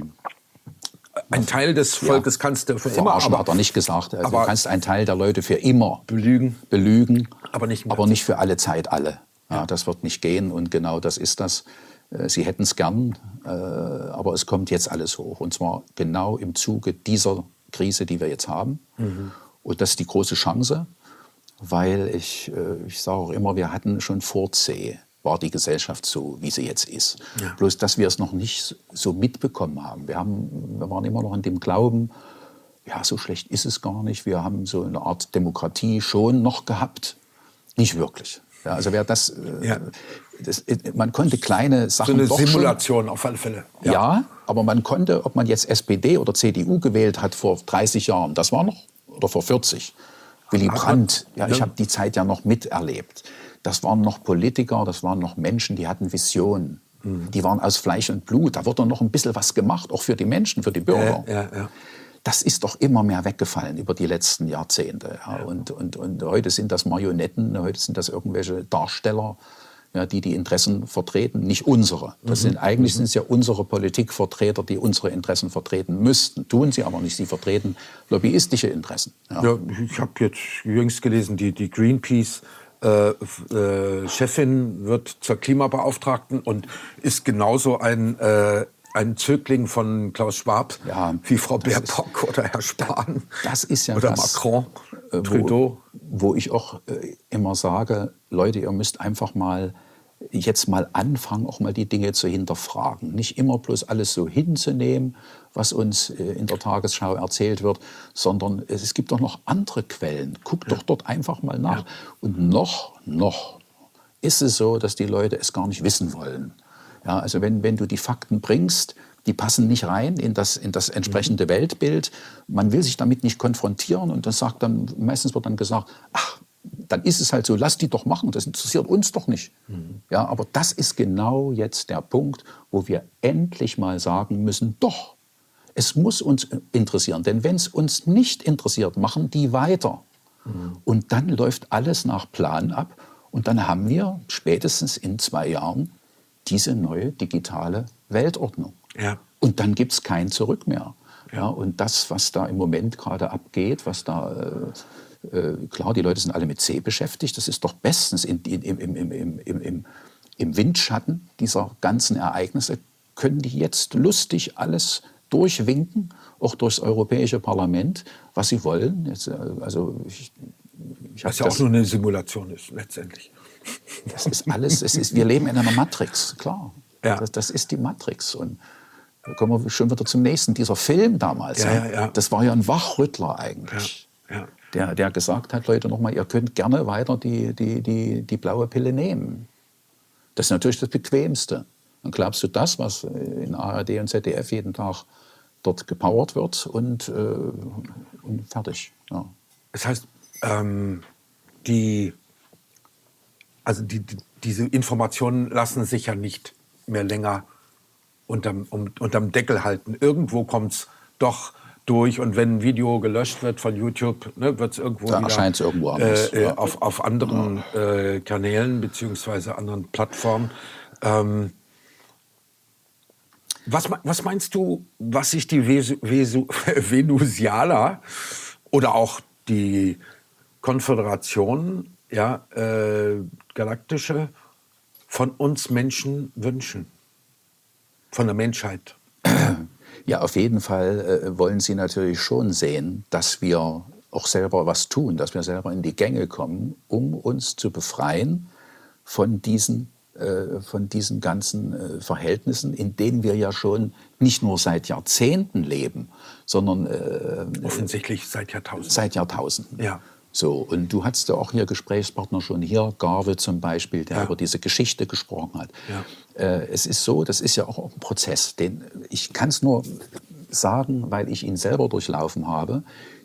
Ein Teil des Volkes ja, kannst du für immer, verarschen, aber, hat er nicht gesagt. Also du kannst einen Teil der Leute für immer belügen, belügen aber, nicht mehr. aber nicht für alle Zeit alle. Ja, das wird nicht gehen und genau das ist das. Sie hätten es gern, äh, aber es kommt jetzt alles hoch. Und zwar genau im Zuge dieser Krise, die wir jetzt haben. Mhm. Und das ist die große Chance, weil ich, äh, ich sage auch immer, wir hatten schon vor C, war die Gesellschaft so, wie sie jetzt ist. Ja. Bloß, dass wir es noch nicht so mitbekommen haben. Wir, haben. wir waren immer noch in dem Glauben, ja, so schlecht ist es gar nicht. Wir haben so eine Art Demokratie schon noch gehabt. Nicht wirklich. Ja, also wer das, äh, ja. das, man konnte kleine Sachen so eine doch Simulation schon, auf alle Fälle. Ja. ja, aber man konnte, ob man jetzt S P D oder C D U gewählt hat vor dreißig Jahren, das war noch, oder vor vierzig. Willy Brandt, ja, ich habe die Zeit ja noch miterlebt. Das waren noch Politiker, das waren noch Menschen, die hatten Visionen. Mhm. Die waren aus Fleisch und Blut. Da wurde noch ein bisschen was gemacht, auch für die Menschen, für die Bürger. Ja, ja, ja. Das ist doch immer mehr weggefallen über die letzten Jahrzehnte. Ja. Und, und, und heute sind das Marionetten, heute sind das irgendwelche Darsteller, ja, die die Interessen vertreten, nicht unsere. Das sind, eigentlich mhm. sind es ja unsere Politikvertreter, die unsere Interessen vertreten müssten. Tun sie aber nicht, sie vertreten lobbyistische Interessen. Ja. Ja, ich habe jetzt jüngst gelesen, die, die Greenpeace Äh, äh, Chefin wird zur Klimabeauftragten und ist genauso ein, äh, ein Zögling von Klaus Schwab ja, wie Frau Baerbock oder Herr Spahn. Das ist ja oder das, Macron, äh, Trudeau. Wo, wo ich auch äh, immer sage, Leute, ihr müsst einfach mal jetzt mal anfangen, auch mal die Dinge zu hinterfragen. Nicht immer bloß alles so hinzunehmen, was uns äh, in der Tagesschau erzählt wird, sondern es gibt doch noch andere Quellen. Guckt ja. doch dort einfach mal nach. Ja. Und noch, noch ist es so, dass die Leute es gar nicht wissen wollen. Ja, also wenn, wenn du die Fakten bringst, die passen nicht rein in das, in das entsprechende mhm. Weltbild. Man will sich damit nicht konfrontieren und das sagt dann, meistens wird dann gesagt, ach, dann ist es halt so, lass die doch machen, das interessiert uns doch nicht. Mhm. Ja, aber das ist genau jetzt der Punkt, wo wir endlich mal sagen müssen, doch, es muss uns interessieren. Denn wenn es uns nicht interessiert, machen die weiter. Mhm. Und dann läuft alles nach Plan ab. Und dann haben wir spätestens in zwei Jahren diese neue digitale Weltordnung. Ja. Und dann gibt es kein Zurück mehr. Ja, und das, was da im Moment gerade abgeht, was da... Äh, Äh, klar, die Leute sind alle mit C beschäftigt. Das ist doch bestens in, in, im, im, im, im, im Windschatten dieser ganzen Ereignisse. Können die jetzt lustig alles durchwinken, auch durchs Europäische Parlament, was sie wollen? Jetzt, also ich, ich was ja auch nur eine Simulation ist, letztendlich. Das ist alles, es ist, wir leben in einer Matrix, klar. Ja. Das, das ist die Matrix. Und da kommen wir schon wieder zum nächsten. Dieser Film damals, ja, ja, ja. das war ja ein Wachrüttler eigentlich. Ja, ja. Der, der gesagt hat, Leute, nochmal, ihr könnt gerne weiter die, die, die, die blaue Pille nehmen. Das ist natürlich das Bequemste. Dann glaubst du das, was in A R D und Z D F jeden Tag dort gepowert wird und, äh, und fertig. Ja. Das heißt, ähm, die, also die, die, diese Informationen lassen sich ja nicht mehr länger unterm, um, unterm Deckel halten. Irgendwo kommt es doch durch und wenn ein Video gelöscht wird von YouTube, ne, wird es irgendwo da wieder erscheint's irgendwo anders, äh, ja. auf, auf anderen äh, Kanälen beziehungsweise anderen Plattformen. Ähm, was, was meinst du, was sich die Vesu, Vesu, Venusianer oder auch die Konföderation, ja, äh, galaktische, von uns Menschen wünschen? Von der Menschheit? Ja, auf jeden Fall äh, wollen sie natürlich schon sehen, dass wir auch selber was tun, dass wir selber in die Gänge kommen, um uns zu befreien von diesen, äh, von diesen ganzen äh, Verhältnissen, in denen wir ja schon nicht nur seit Jahrzehnten leben, sondern äh, offensichtlich seit Jahrtausenden. Seit Jahrtausenden. Ja. So, und du hattest ja auch hier Gesprächspartner schon hier, Garve zum Beispiel, der ja. über diese Geschichte gesprochen hat. Ja. Äh, es ist so, das ist ja auch ein Prozess, den ich kann es nur sagen, weil ich ihn selber durchlaufen habe.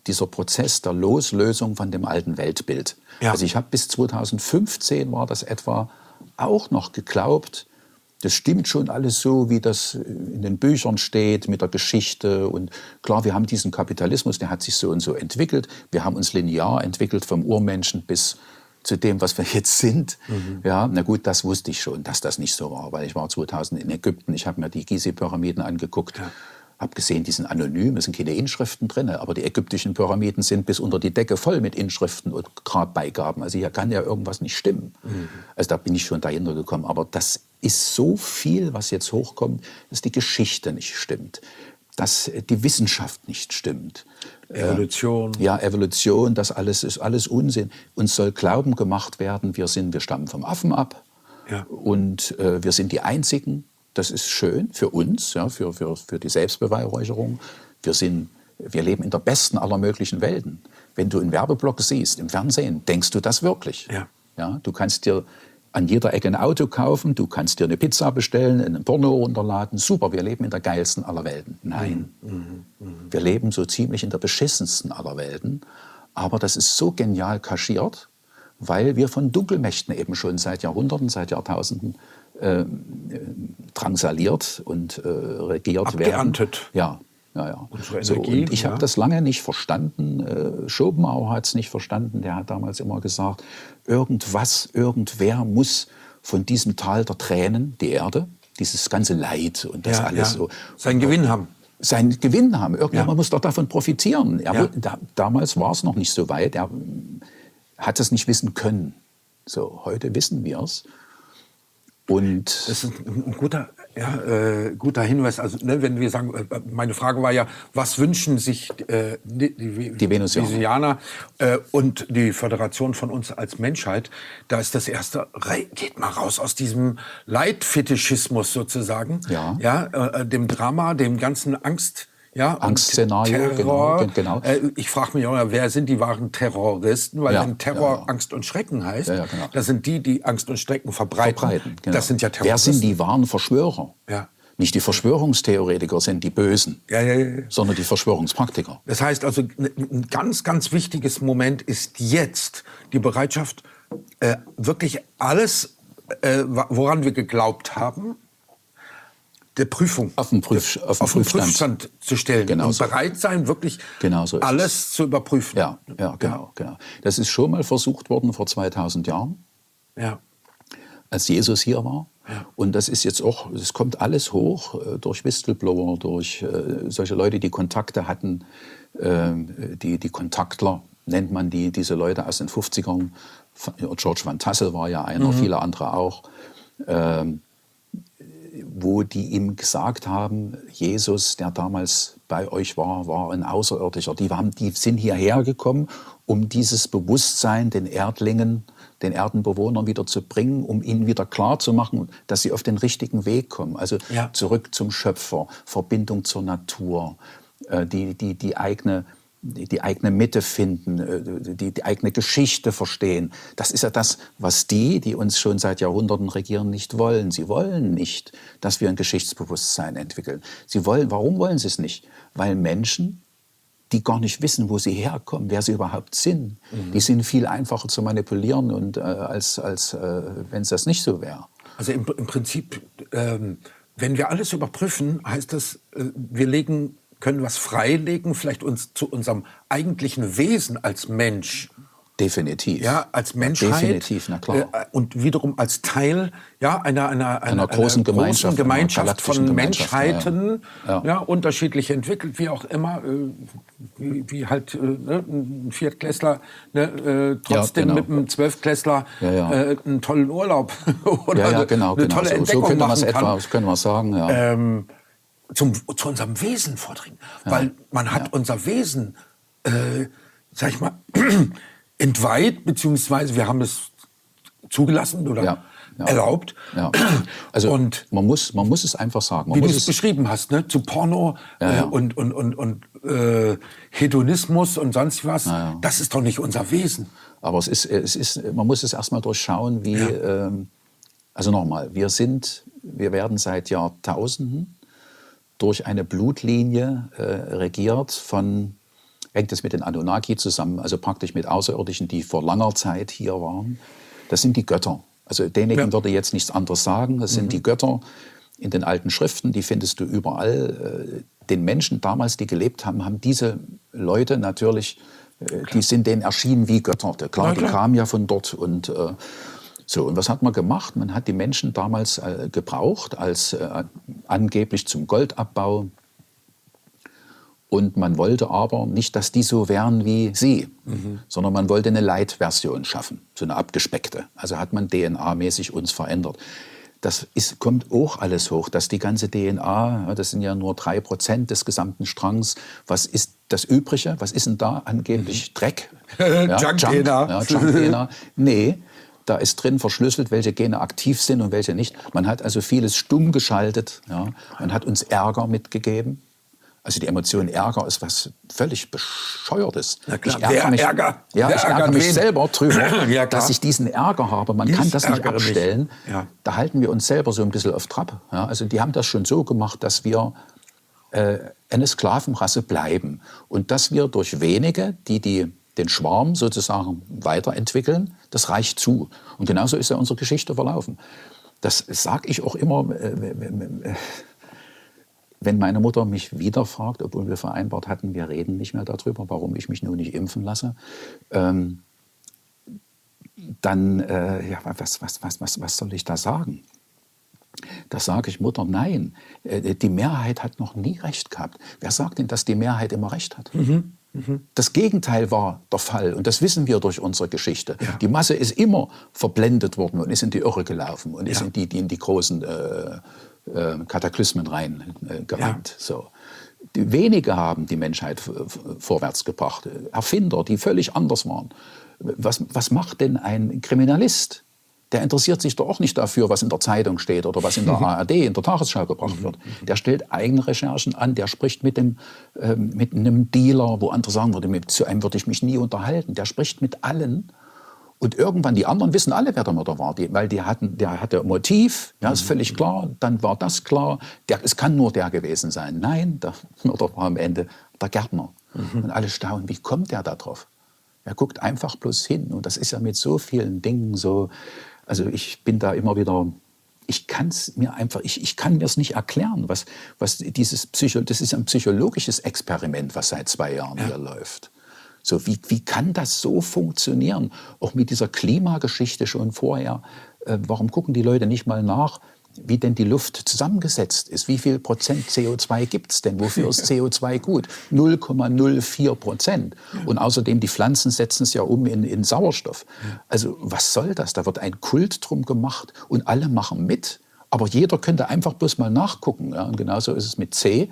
dieser Prozess der Loslösung von dem alten Weltbild. Ja. Also ich habe bis zweitausendfünfzehn war das etwa auch noch geglaubt, das stimmt schon alles so, wie das in den Büchern steht, mit der Geschichte. Und klar, wir haben diesen Kapitalismus, der hat sich so und so entwickelt. Wir haben uns linear entwickelt vom Urmenschen bis zu dem, was wir jetzt sind. Mhm. Ja, na gut, das wusste ich schon, dass das nicht so war, weil ich war zweitausend in Ägypten, ich habe mir die Gizeh-Pyramiden angeguckt. Ja. Habe gesehen, die sind anonym, es sind keine Inschriften drin, aber die ägyptischen Pyramiden sind bis unter die Decke voll mit Inschriften und Grabbeigaben. Also hier kann ja irgendwas nicht stimmen. Mhm. Also da bin ich schon dahinter gekommen. Aber das ist so viel, was jetzt hochkommt, dass die Geschichte nicht stimmt, dass die Wissenschaft nicht stimmt. Evolution. Äh, ja, Evolution, das alles ist alles Unsinn. Uns soll Glauben gemacht werden, wir, sind, wir stammen vom Affen ab ja. und äh, wir sind die Einzigen. Das ist schön für uns, ja, für, für, für die Selbstbeweihräucherung. Wir, sind, wir leben in der besten aller möglichen Welten. Wenn du einen Werbeblock siehst im Fernsehen, denkst du das wirklich? Ja. Ja, du kannst dir an jeder Ecke ein Auto kaufen, du kannst dir eine Pizza bestellen, einen Porno runterladen. Super, wir leben in der geilsten aller Welten. Nein, mhm, mh, mh. wir leben so ziemlich in der beschissensten aller Welten. Aber das ist so genial kaschiert, weil wir von Dunkelmächten eben schon seit Jahrhunderten, seit Jahrtausenden Äh, drangsaliert und äh, regiert Abgeerntet. werden. Ja, ja, ja. Unsere so, Energie, und ich ja. habe das lange nicht verstanden. Äh, Schopenhauer hat es nicht verstanden. Der hat damals immer gesagt, irgendwas, irgendwer muss von diesem Tal der Tränen, die Erde, dieses ganze Leid und das ja, alles ja. so. Seinen Gewinn haben. Seinen Gewinn haben. Irgendjemand ja. muss doch davon profitieren. Er, ja. da, damals war es noch nicht so weit. Er hat es nicht wissen können. So, heute wissen wir es. Und das ist ein, ein guter, ja, äh, guter Hinweis. Also, ne, wenn wir sagen, äh, meine Frage war ja, was wünschen sich äh, die, die, die Venusianer, Venusianer äh, und die Föderation von uns als Menschheit? Da ist das Erste, geht mal raus aus diesem Leitfetischismus sozusagen, ja, ja äh, dem Drama, dem ganzen Angst. Ja, Angstszenario, Terror, genau. genau. Äh, ich frage mich auch, wer sind die wahren Terroristen? Weil ja, wenn Terror ja, ja. Angst und Schrecken heißt, ja, ja, genau. das sind die, die Angst und Schrecken verbreiten. verbreiten genau. Das sind ja Terroristen. Wer sind die wahren Verschwörer? Ja. Nicht die Verschwörungstheoretiker sind die Bösen, ja, ja, ja. sondern die Verschwörungspraktiker. Das heißt also, ein ganz, ganz wichtiges Moment ist jetzt die Bereitschaft, äh, wirklich alles, äh, woran wir geglaubt haben, der Prüfung, auf den, Prüf, auf den auf den Prüfstand. Prüfstand zu stellen genau und so. bereit sein, wirklich genau so alles es. zu überprüfen. Ja, ja, genau, genau. Das ist schon mal versucht worden vor zweitausend Jahren, ja. als Jesus hier war. Ja. Und das ist jetzt auch, es kommt alles hoch äh, durch Whistleblower, durch äh, solche Leute, die Kontakte hatten, äh, die, die Kontaktler nennt man die, diese Leute aus den fünfzigern. George Van Tassel war ja einer, mhm. viele andere auch. Ähm, wo die ihm gesagt haben, Jesus, der damals bei euch war, war ein Außerirdischer. Die, haben, die sind hierher gekommen, um dieses Bewusstsein den Erdlingen, den Erdenbewohnern wieder zu bringen, um ihnen wieder klarzumachen, dass sie auf den richtigen Weg kommen. Also ja. zurück zum Schöpfer, Verbindung zur Natur, die, die, die eigene... Die, die eigene Mitte finden, die, die eigene Geschichte verstehen. Das ist ja das, was die, die uns schon seit Jahrhunderten regieren, nicht wollen. Sie wollen nicht, dass wir ein Geschichtsbewusstsein entwickeln. Sie wollen, warum wollen sie es nicht? Weil Menschen, die gar nicht wissen, wo sie herkommen, wer sie überhaupt sind, mhm. die sind viel einfacher zu manipulieren, und, äh, als, als äh, wenn es das nicht so wäre. Also im, im Prinzip, ähm, wenn wir alles überprüfen, heißt das, äh, wir legen... können was freilegen, vielleicht uns zu unserem eigentlichen Wesen als Mensch. Definitiv. Ja, als Menschheit. Definitiv, na klar. Äh, und wiederum als Teil ja, einer, einer, einer, einer großen einer Gemeinschaft, großen Gemeinschaft von Gemeinschaft, Menschheiten, ja, ja. Ja, unterschiedlich entwickelt, wie auch immer, äh, wie, wie halt äh, ne, ein Viertklässler ne, äh, trotzdem ja, genau. mit einem Zwölftklässler ja, ja. äh, einen tollen Urlaub oder ja, ja, genau, eine genau. tolle so, Entdeckung so können machen etwa, kann. Das können wir sagen, ja. Ähm, Zum, zu unserem Wesen vordringen. Ja. Weil man hat ja. unser Wesen, äh, sag ich mal, entweiht, beziehungsweise wir haben es zugelassen oder ja. Ja. erlaubt. Ja. Also und man muss, man muss es einfach sagen. Man wie muss du es beschrieben hast, ne? Zu Porno ja, ja. Äh, und, und, und, und äh, Hedonismus und sonst was, ja, ja. das ist doch nicht unser Wesen. Aber es ist, es ist, man muss es erstmal durchschauen, wie, ja. ähm, also nochmal, wir sind, wir werden seit Jahrtausenden durch eine Blutlinie äh, regiert von hängt es mit den Anunnaki zusammen, also praktisch mit Außerirdischen, die vor langer Zeit hier waren. Das sind die Götter. Also denjenigen ja. würde jetzt nichts anderes sagen. Das mhm. sind die Götter in den alten Schriften, die findest du überall. Den Menschen damals, die gelebt haben, haben diese Leute natürlich, klar. die sind denen erschienen wie Götter. Klar, klar. Die kamen ja von dort und äh, so. Und was hat man gemacht? Man hat die Menschen damals äh, gebraucht, als äh, angeblich zum Goldabbau. Und man wollte aber nicht, dass die so wären wie sie, mhm. sondern man wollte eine Light-Version schaffen, so eine abgespeckte. Also hat man D N A-mäßig uns verändert. Das ist, kommt auch alles hoch, dass die ganze D N A, das sind ja nur drei Prozent des gesamten Strangs, was ist das Übrige? Was ist denn da angeblich? Mhm. Dreck? Ja, Junk-D N A. Ja, Junk-D N A. Nee, da ist drin verschlüsselt, welche Gene aktiv sind und welche nicht. Man hat also vieles stumm geschaltet. Ja. Man hat uns Ärger mitgegeben. Also die Emotion Ärger ist was völlig Bescheuertes. Na klar, ich ärgere mich, Ärger? Ja, Wer ich ärgere mich selber drüber, ja, dass ich diesen Ärger habe. Man ich kann das nicht abstellen. Ja. Da halten wir uns selber so ein bisschen auf Trab. Ja, also die haben das schon so gemacht, dass wir äh, eine Sklavenrasse bleiben. Und dass wir durch wenige, die, die den Schwarm sozusagen weiterentwickeln, das reicht zu. Und genauso ist ja unsere Geschichte verlaufen. Das sage ich auch immer. Äh, äh, Wenn meine Mutter mich wieder fragt, obwohl wir vereinbart hatten, wir reden nicht mehr darüber, warum ich mich nun nicht impfen lasse, ähm, dann, äh, ja, was, was, was, was, was soll ich da sagen? Da sage ich, Mutter, nein, äh, die Mehrheit hat noch nie recht gehabt. Wer sagt denn, dass die Mehrheit immer recht hat? Mhm. Mhm. Das Gegenteil war der Fall und das wissen wir durch unsere Geschichte. Ja. Die Masse ist immer verblendet worden und ist in die Irre gelaufen und ja. ist in die, die in die großen äh, Kataklysmen rein äh, gerannt. Ja. So. Die wenige haben die Menschheit vorwärts gebracht. Erfinder, die völlig anders waren. Was, was macht denn ein Kriminalist? Der interessiert sich doch auch nicht dafür, was in der Zeitung steht oder was in der A R D, in der Tagesschau gebracht wird. Der stellt eigene Recherchen an, der spricht mit, dem, äh, mit einem Dealer, wo andere sagen würden, mit zu einem würde ich mich nie unterhalten. Der spricht mit allen. Und irgendwann, die anderen wissen alle, wer der Mörder war, die, weil die hatten, der hatte Motiv, ja, ist völlig klar, dann war das klar, der, es kann nur der gewesen sein. Nein, der Mörder war am Ende der Gärtner. Mhm. Und alle staunen, wie kommt der da drauf? Er guckt einfach bloß hin und das ist ja mit so vielen Dingen so, also ich bin da immer wieder, ich kann es mir einfach, ich, ich kann mir es nicht erklären, was, was dieses Psycho, das ist ein psychologisches Experiment, was seit zwei Jahren ja. hier läuft. So, wie, wie kann das so funktionieren? Auch mit dieser Klimageschichte schon vorher. Äh, warum gucken die Leute nicht mal nach, wie denn die Luft zusammengesetzt ist? Wie viel Prozent C O zwei gibt es denn? Wofür ist C O zwei gut? null Komma null vier Prozent. Und außerdem, die Pflanzen setzen es ja um in, in Sauerstoff. Also was soll das? Da wird ein Kult drum gemacht und alle machen mit. Aber jeder könnte einfach bloß mal nachgucken. Ja? Und genauso ist es mit C.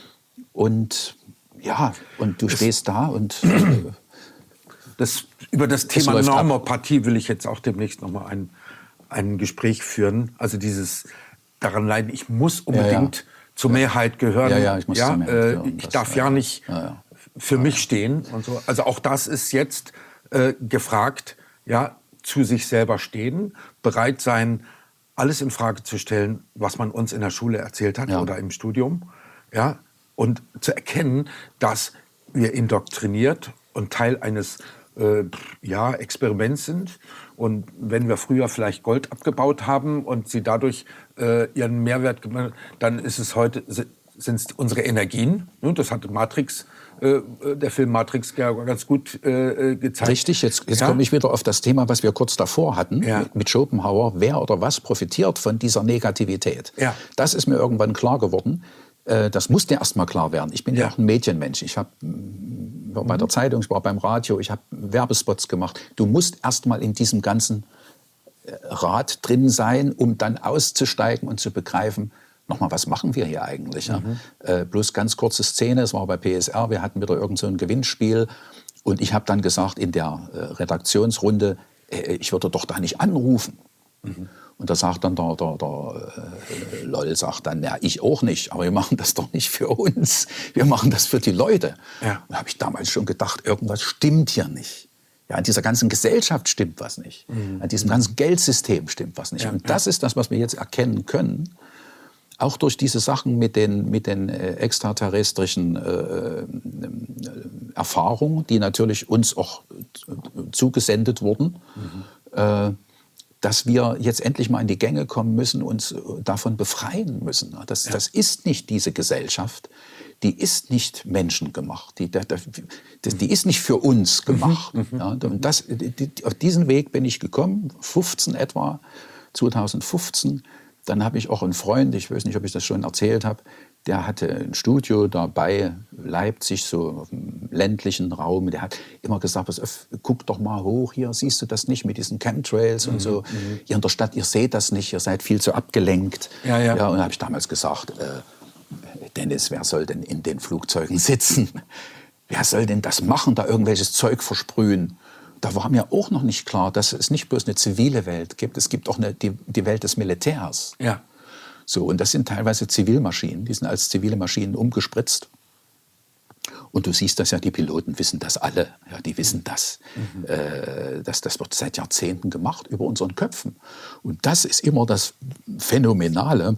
Und ja, und du stehst da und... Äh, das, über das Thema Normopathie will ich jetzt auch demnächst noch mal ein, ein Gespräch führen. Also dieses daran leiden, ich muss unbedingt ja, ja. zur ja. Mehrheit gehören. Ja, ja, ich muss ja, zur Mehrheit gehören. Äh, ich das, darf ja, ja nicht ja, ja. für ja, mich stehen. Und so. Also auch das ist jetzt äh, gefragt, ja, zu sich selber stehen, bereit sein, alles in Frage zu stellen, was man uns in der Schule erzählt hat ja. oder im Studium. Ja, und zu erkennen, dass wir indoktriniert und Teil eines äh, ja, Experiments sind. Und wenn wir früher vielleicht Gold abgebaut haben und sie dadurch äh, ihren Mehrwert gemacht haben, dann ist es heute, sind es unsere Energien. Ne? Das hat Matrix, äh, der Film Matrix ganz gut äh, gezeigt. Richtig, jetzt, jetzt ja? komme ich wieder auf das Thema, was wir kurz davor hatten, ja. mit, mit Schopenhauer. Wer oder was profitiert von dieser Negativität? Ja. Das ist mir irgendwann klar geworden. Das muss dir erst mal klar werden. Ich bin ja, ja auch ein Medienmensch. Ich hab, war bei der Zeitung, ich war beim Radio, ich habe Werbespots gemacht. Du musst erst mal in diesem ganzen Rad drin sein, um dann auszusteigen und zu begreifen, nochmal, was machen wir hier eigentlich? Mhm. Ja? Äh, bloß ganz kurze Szene, es war bei P S R, wir hatten wieder irgend so ein Gewinnspiel und ich habe dann gesagt in der äh, Redaktionsrunde, äh, ich würde doch da nicht anrufen. Mhm. Und da sagt dann der, der, der äh, Loll, sagt dann, ja, ich auch nicht, aber wir machen das doch nicht für uns, wir machen das für die Leute. Ja. Und da habe ich damals schon gedacht, irgendwas stimmt hier nicht. Ja, an dieser ganzen Gesellschaft stimmt was nicht. Mhm. An diesem ganzen Geldsystem stimmt was nicht. Ja, und das ja. ist das, was wir jetzt erkennen können. auch durch diese Sachen mit den, mit den äh, extraterrestrischen äh, Erfahrungen, die natürlich uns auch zugesendet wurden, mhm. äh, dass wir jetzt endlich mal in die Gänge kommen müssen, uns davon befreien müssen. Das, ja. das ist nicht diese Gesellschaft, die ist nicht menschengemacht, die, die, die ist nicht für uns gemacht. Mhm. Ja, und das, die, auf diesen Weg bin ich gekommen, fünfzehn etwa, zweitausendfünfzehn. Dann habe ich auch einen Freund, ich weiß nicht, ob ich das schon erzählt habe, der hatte ein Studio da bei Leipzig, so auf dem ländlichen Raum. Der hat immer gesagt, pass auf, guck doch mal hoch, hier siehst du das nicht mit diesen Chemtrails und so. Mhm. Hier in der Stadt, ihr seht das nicht, ihr seid viel zu abgelenkt. Ja, ja. Ja, und da habe ich damals gesagt, äh, Dennis, wer soll denn in den Flugzeugen sitzen? Wer soll denn das machen, da irgendwelches Zeug versprühen? Da war mir auch noch nicht klar, dass es nicht bloß eine zivile Welt gibt, es gibt auch eine, die, die Welt des Militärs. Ja. So, und das sind teilweise Zivilmaschinen, die sind als zivile Maschinen umgespritzt. Und du siehst das ja, die Piloten wissen das alle, ja, die wissen das. Mhm. Äh, das. Das wird seit Jahrzehnten gemacht, über unseren Köpfen. Und das ist immer das Phänomenale,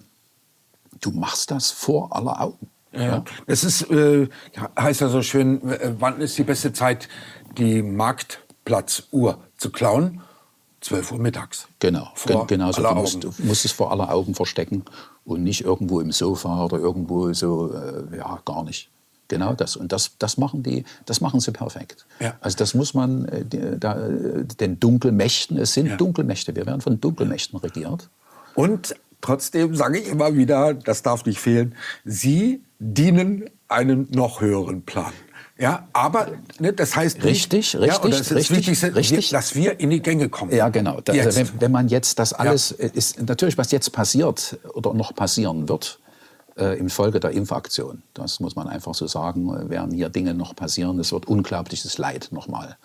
du machst das vor aller Augen. Ja, ja. Es ist, äh, heißt ja so schön, äh, wann ist die beste Zeit, die Marktplatzuhr zu klauen? zwölf Uhr mittags. Genau, vor genau so. Du musst, du musst es vor aller Augen verstecken und nicht irgendwo im Sofa oder irgendwo so, äh, ja, gar nicht. Genau das. Und das, das, machen, die, das machen sie perfekt. Ja. Also das muss man äh, die, da, den Dunkelmächten, es sind ja. Dunkelmächte, wir werden von Dunkelmächten regiert. Und trotzdem sage ich immer wieder, das darf nicht fehlen, sie dienen einem noch höheren Plan. Ja, aber ne, das heißt nicht, richtig, richtig, ja, und das ist richtig, wichtig, richtig, dass wir in die Gänge kommen. Ja, genau. Da, also wenn, wenn man jetzt das alles, ja. ist natürlich, was jetzt passiert oder noch passieren wird äh, im Folge der Impfaktion, das muss man einfach so sagen, werden hier Dinge noch passieren, es wird unglaubliches Leid nochmal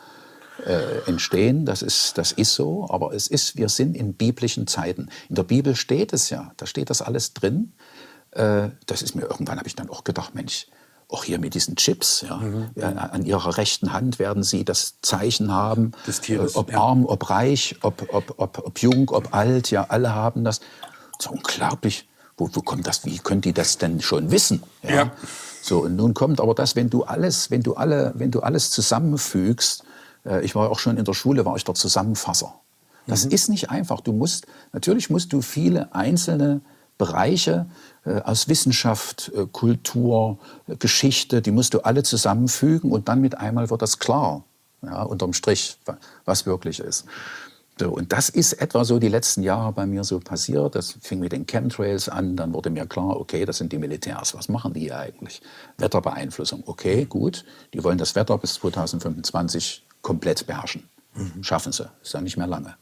äh, entstehen, das ist, das ist so, aber es ist, wir sind in biblischen Zeiten. In der Bibel steht es ja, da steht das alles drin. Äh, das ist mir irgendwann, habe ich dann auch gedacht, Mensch, auch hier mit diesen Chips, ja. Mhm. Ja, an ihrer rechten Hand werden sie das Zeichen haben, des Tieres, äh, ob ja. arm, ob reich, ob, ob, ob, ob jung, ob alt, ja, alle haben das. Das ist unglaublich. Wo, wo kommt das? Wie können die das denn schon wissen? Ja. Ja. So, und nun kommt aber das, wenn du alles, wenn du alle, wenn du alles zusammenfügst. Äh, ich war auch schon in der Schule, war ich der Zusammenfasser. Das mhm. ist nicht einfach. Du musst, natürlich musst du viele einzelne Bereiche äh, aus Wissenschaft, äh, Kultur, äh, Geschichte, die musst du alle zusammenfügen und dann mit einmal wird das klar, ja, unterm Strich, was wirklich ist. So, und das ist etwa so die letzten Jahre bei mir so passiert. Das fing mit den Chemtrails an, dann wurde mir klar, okay, das sind die Militärs, was machen die hier eigentlich? Wetterbeeinflussung, okay, gut, die wollen das Wetter bis zweitausendfünfundzwanzig komplett beherrschen. Mhm. Schaffen sie, ist ja nicht mehr lange.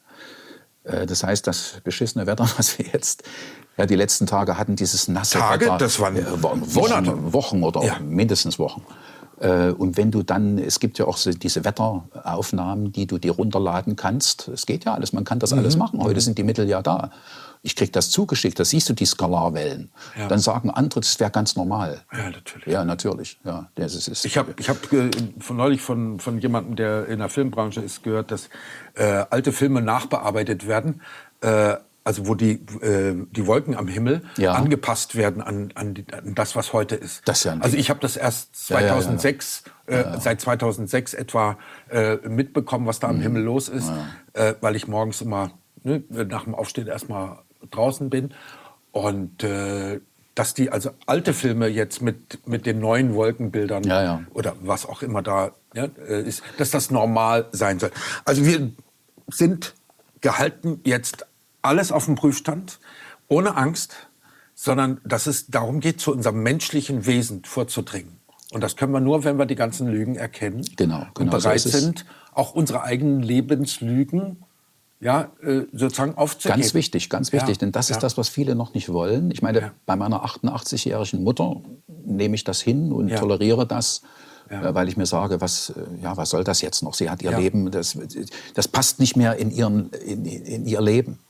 Das heißt, das beschissene Wetter, was wir jetzt ja, die letzten Tage hatten, dieses nasse Tage, Wetter. Das waren äh, Wochen, Wochen oder ja. mindestens Wochen. Äh, und wenn du dann, es gibt ja auch so diese Wetteraufnahmen, die du dir runterladen kannst. Es geht ja alles, man kann das mhm. alles machen. Heute mhm. sind die Mittel ja da. Ich krieg das zugeschickt, da siehst du die Skalarwellen. Ja. Dann sagen andere, das wäre ganz normal. Ja, natürlich. Ja, natürlich. Ja, das ist, ist, ich habe ich hab, äh, von neulich von, von jemandem, der in der Filmbranche ist, gehört, dass äh, alte Filme nachbearbeitet werden, äh, also wo die, äh, die Wolken am Himmel ja. angepasst werden an, an, die, an das, was heute ist. Das ja also ich habe das erst zweitausendsechs, ja, ja, ja. Äh, seit zweitausendsechs etwa äh, mitbekommen, was da am mhm. Himmel los ist, ja. äh, weil ich morgens immer ne, nach dem Aufstehen erstmal draußen bin. Und äh, dass die also alte Filme jetzt mit, mit den neuen Wolkenbildern ja, ja. oder was auch immer da ja, ist, dass das normal sein soll. Also wir sind gehalten, jetzt alles auf dem Prüfstand, ohne Angst, sondern dass es darum geht, zu unserem menschlichen Wesen vorzudringen. Und das können wir nur, wenn wir die ganzen Lügen erkennen genau, genau, und bereit so sind, auch unsere eigenen Lebenslügen ja, sozusagen aufzugeben. Ganz wichtig, ganz wichtig, ja, denn das ist ja. das, was viele noch nicht wollen. Ich meine, ja. bei meiner achtundachtzigjährigen Mutter nehme ich das hin und ja. toleriere das, ja. weil ich mir sage, was, ja, was soll das jetzt noch? Sie hat ihr ja. Leben, das, das passt nicht mehr in, ihren, in, in ihr Leben.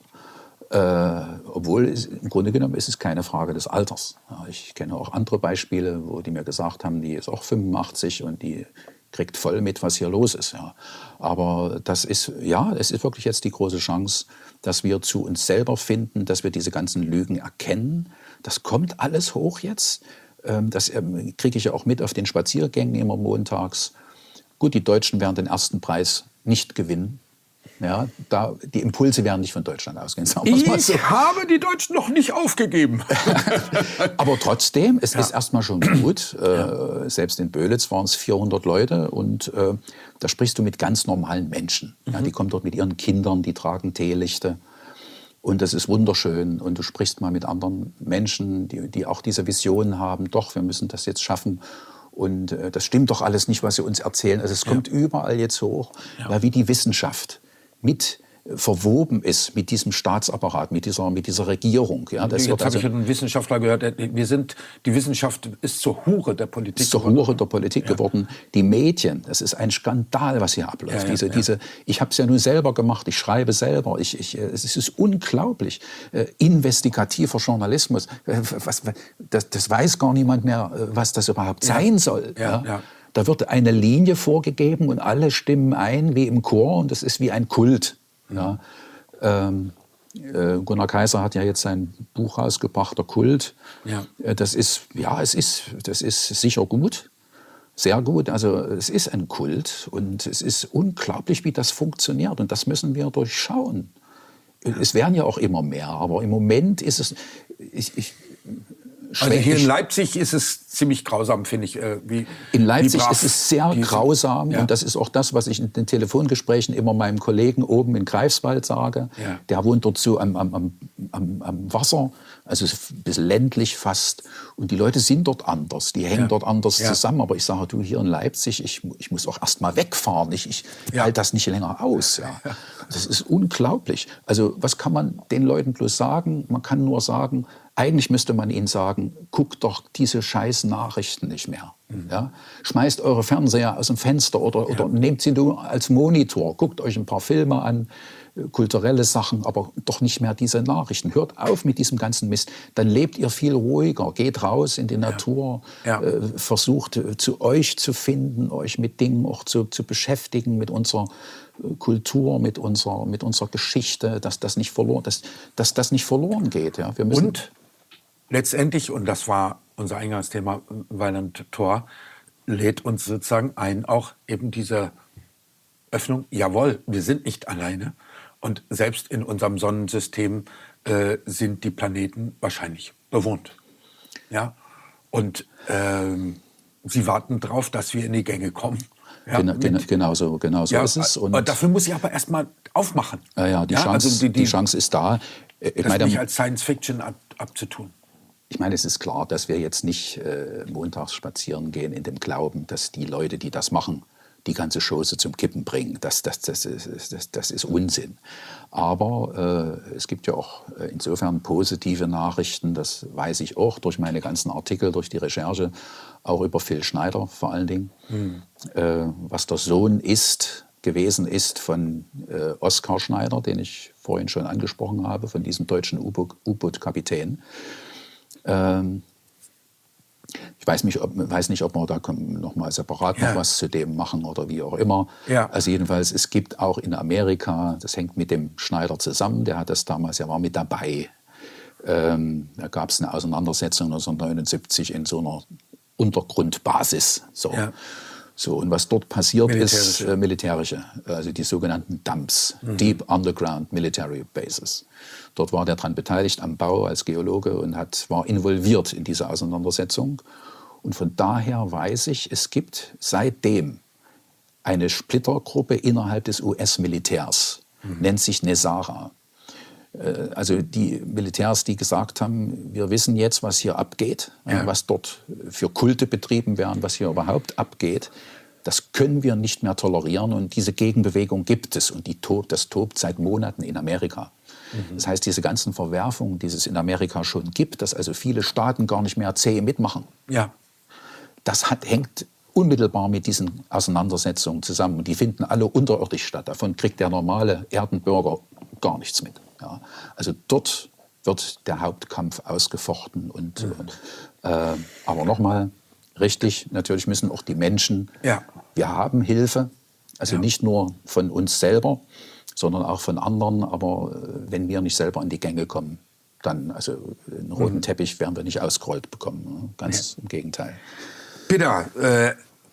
Äh, obwohl es, im Grunde genommen ist es keine Frage des Alters. Ja, ich kenne auch andere Beispiele, wo die mir gesagt haben, die ist auch fünfundachtzig und die kriegt voll mit, was hier los ist. Ja. Aber das ist, ja, es ist wirklich jetzt die große Chance, dass wir zu uns selber finden, dass wir diese ganzen Lügen erkennen, das kommt alles hoch jetzt. Das kriege ich ja auch mit auf den Spaziergängen immer montags. Gut, die Deutschen werden den ersten Preis nicht gewinnen. Ja, da, die Impulse werden nicht von Deutschland ausgehen. Sagen wir's mal so. Ich habe die Deutschen noch nicht aufgegeben. Aber trotzdem, es Ja. ist erstmal schon gut. Ja. Äh, selbst in Böhlitz waren es vierhundert Leute und äh, da sprichst du mit ganz normalen Menschen. Mhm. Ja, die kommen dort mit ihren Kindern, die tragen Teelichte. Und das ist wunderschön. Und du sprichst mal mit anderen Menschen, die, die auch diese Visionen haben. Doch, wir müssen das jetzt schaffen. Und äh, das stimmt doch alles nicht, was sie uns erzählen. Also es Ja. kommt überall jetzt hoch, Ja. ja, wie die Wissenschaft mit äh, verwoben ist mit diesem Staatsapparat, mit dieser, mit dieser Regierung. Ja, das Jetzt wird habe also ich einen Wissenschaftler gehört, der- wir sind, die Wissenschaft ist zur Hure der Politik ist zur geworden. Hure der Politik geworden. Die Medien, das ist ein Skandal, was hier abläuft. Ja, ja, diese, ja. diese, ich habe es ja nun selber gemacht, ich schreibe selber. Ich, ich, äh, es ist unglaublich. Äh, investigativer Journalismus, äh, was, das, das weiß gar niemand mehr, äh, was das überhaupt Ja. sein soll. Ja, ja. Da wird eine Linie vorgegeben und alle stimmen ein wie im Chor und das ist wie ein Kult. Ja. Ähm, äh, Gunnar Kaiser hat ja jetzt sein Buch rausgebracht, der Kult. Ja. Äh, Das ist, ja, es ist, das ist sicher gut, sehr gut. Also es ist ein Kult und es ist unglaublich, wie das funktioniert und das müssen wir durchschauen. Es werden ja auch immer mehr, aber im Moment ist es, ich, ich, Also hier in ich- Leipzig ist es ziemlich grausam, finde ich. Äh, wie, In Leipzig wie brav ist es sehr die- grausam Ja. und das ist auch das, was ich in den Telefongesprächen immer meinem Kollegen oben in Greifswald sage. Ja. Der wohnt dort so am, am, am, am, am Wasser, also es ist ein bisschen ländlich fast. Und die Leute sind dort anders, die hängen Ja. dort anders Ja. zusammen. Aber ich sage, du, hier in Leipzig, ich, ich muss auch erst mal wegfahren. Ich, ich Ja. halte das nicht länger aus. Ja. Das ist unglaublich. Also was kann man den Leuten bloß sagen? Man kann nur sagen, eigentlich müsste man ihnen sagen, guckt doch diese scheiß Nachrichten nicht mehr. Mhm. Ja? Schmeißt eure Fernseher aus dem Fenster oder, oder nehmt sie nur als Monitor. Guckt euch ein paar Filme an, äh, kulturelle Sachen, aber doch nicht mehr diese Nachrichten. Hört auf mit diesem ganzen Mist. Dann lebt ihr viel ruhiger. Geht raus in die Natur. Ja. Äh, versucht äh, zu euch zu finden, euch mit Dingen auch zu, zu beschäftigen, mit unserer äh, Kultur, mit unserer, mit unserer Geschichte, dass das nicht verloren, dass, dass das nicht verloren geht. Ja? Wir müssen Und letztendlich, und das war unser Eingangsthema, Weiland Thor, lädt uns sozusagen ein, auch eben diese Öffnung, jawohl, wir sind nicht alleine. Und selbst in unserem Sonnensystem äh, sind die Planeten wahrscheinlich bewohnt. Ja? Und ähm, sie warten darauf, dass wir in die Gänge kommen. Ja, Genau, mit- genau, genau so, genau so ja, ist es. Und äh, dafür muss ich aber erstmal aufmachen. ja, ja, die, Chance, also die, die, die Chance ist da. Äh, Ich das meine, nicht als Science Fiction ab, abzutun. ich meine, es ist klar, dass wir jetzt nicht äh, montags spazieren gehen in dem Glauben, dass die Leute, die das machen, die ganze Chose zum Kippen bringen. Das, das, das, ist, das, das ist Unsinn. Aber äh, es gibt ja auch äh, insofern positive Nachrichten, das weiß ich auch durch meine ganzen Artikel, durch die Recherche, auch über Phil Schneider vor allen Dingen, hm. äh, was der Sohn ist, gewesen ist von äh, Oskar Schneider, den ich vorhin schon angesprochen habe, von diesem deutschen U-Boot-Kapitän. Ähm, ich weiß nicht, ob, weiß nicht, ob wir da noch mal separat Ja. noch was zu dem machen oder wie auch immer. Ja. Also jedenfalls, es gibt auch in Amerika, das hängt mit dem Schneider zusammen, der hat das damals, er war mit dabei. Ähm, da gab es eine Auseinandersetzung neunzehnhundertneunundsiebzig in so einer Untergrundbasis. So. Ja. So, und was dort passiert ist, Militärische. äh, militärische, also die sogenannten D U M Ps, Deep Underground Military Bases. Dort war der daran beteiligt am Bau als Geologe und hat, war involviert in diese Auseinandersetzung. Und von daher weiß ich, es gibt seitdem eine Splittergruppe innerhalb des U S-Militärs, nennt sich NESARA. Äh, Also die Militärs, die gesagt haben, wir wissen jetzt, was hier abgeht, Ja. äh, was dort für Kulte betrieben werden, was hier überhaupt abgeht. Das können wir nicht mehr tolerieren und diese Gegenbewegung gibt es und die tobt, das tobt seit Monaten in Amerika. Mhm. Das heißt, diese ganzen Verwerfungen, die es in Amerika schon gibt, dass also viele Staaten gar nicht mehr zäh mitmachen, Ja. das hat, hängt unmittelbar mit diesen Auseinandersetzungen zusammen. Und die finden alle unterirdisch statt. Davon kriegt der normale Erdenbürger gar nichts mit. Ja. Also dort wird der Hauptkampf ausgefochten. Und, Mhm. und, äh, aber nochmal, richtig, natürlich müssen auch die Menschen, Ja. wir haben Hilfe, also Ja. nicht nur von uns selber, sondern auch von anderen. Aber äh, wenn wir nicht selber in die Gänge kommen, dann, also einen roten Mhm. Teppich werden wir nicht ausgerollt bekommen. Ne? Ganz Ja. im Gegenteil. Peter, äh,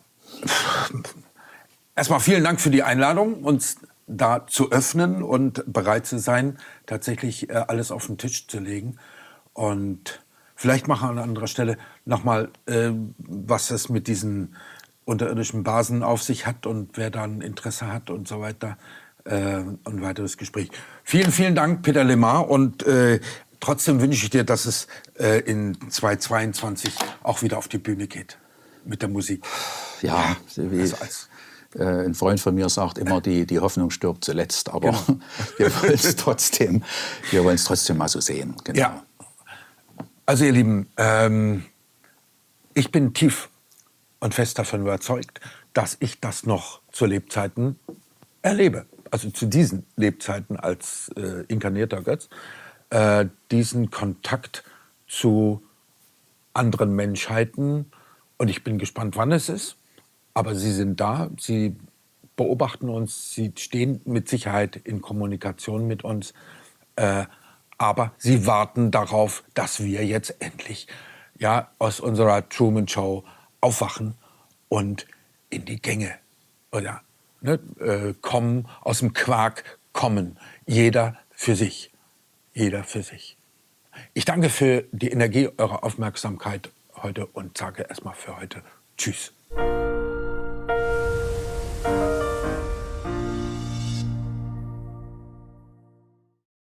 erstmal vielen Dank für die Einladung, uns da zu öffnen und bereit zu sein, tatsächlich äh, alles auf den Tisch zu legen. Und vielleicht machen wir an anderer Stelle nochmal, äh, was es mit diesen unterirdischen Basen auf sich hat und wer da ein Interesse hat und so weiter. Äh, ein weiteres Gespräch. Vielen, vielen Dank, Peter Lemar. Und äh, trotzdem wünsche ich dir, dass es äh, in zweitausendzweiundzwanzig auch wieder auf die Bühne geht mit der Musik. Ja, wie, also als äh, ein Freund von mir sagt immer, die, die Hoffnung stirbt zuletzt, aber Genau. wir wollen es trotzdem, wir wollen es trotzdem mal so sehen. Genau. Ja. Also ihr Lieben, ähm, ich bin tief und fest davon überzeugt, dass ich das noch zu Lebzeiten erlebe. Also zu diesen Lebzeiten als äh, inkarnierter Götz, äh, diesen Kontakt zu anderen Menschheiten. Und ich bin gespannt, wann es ist. Aber sie sind da, sie beobachten uns, sie stehen mit Sicherheit in Kommunikation mit uns. Äh, aber sie warten darauf, dass wir jetzt endlich ja, aus unserer Truman Show aufwachen und in die Gänge oder, ne, äh, kommen, aus dem Quark kommen. Jeder für sich. Jeder für sich. Ich danke für die Energie eurer Aufmerksamkeit heute und sage erstmal für heute Tschüss.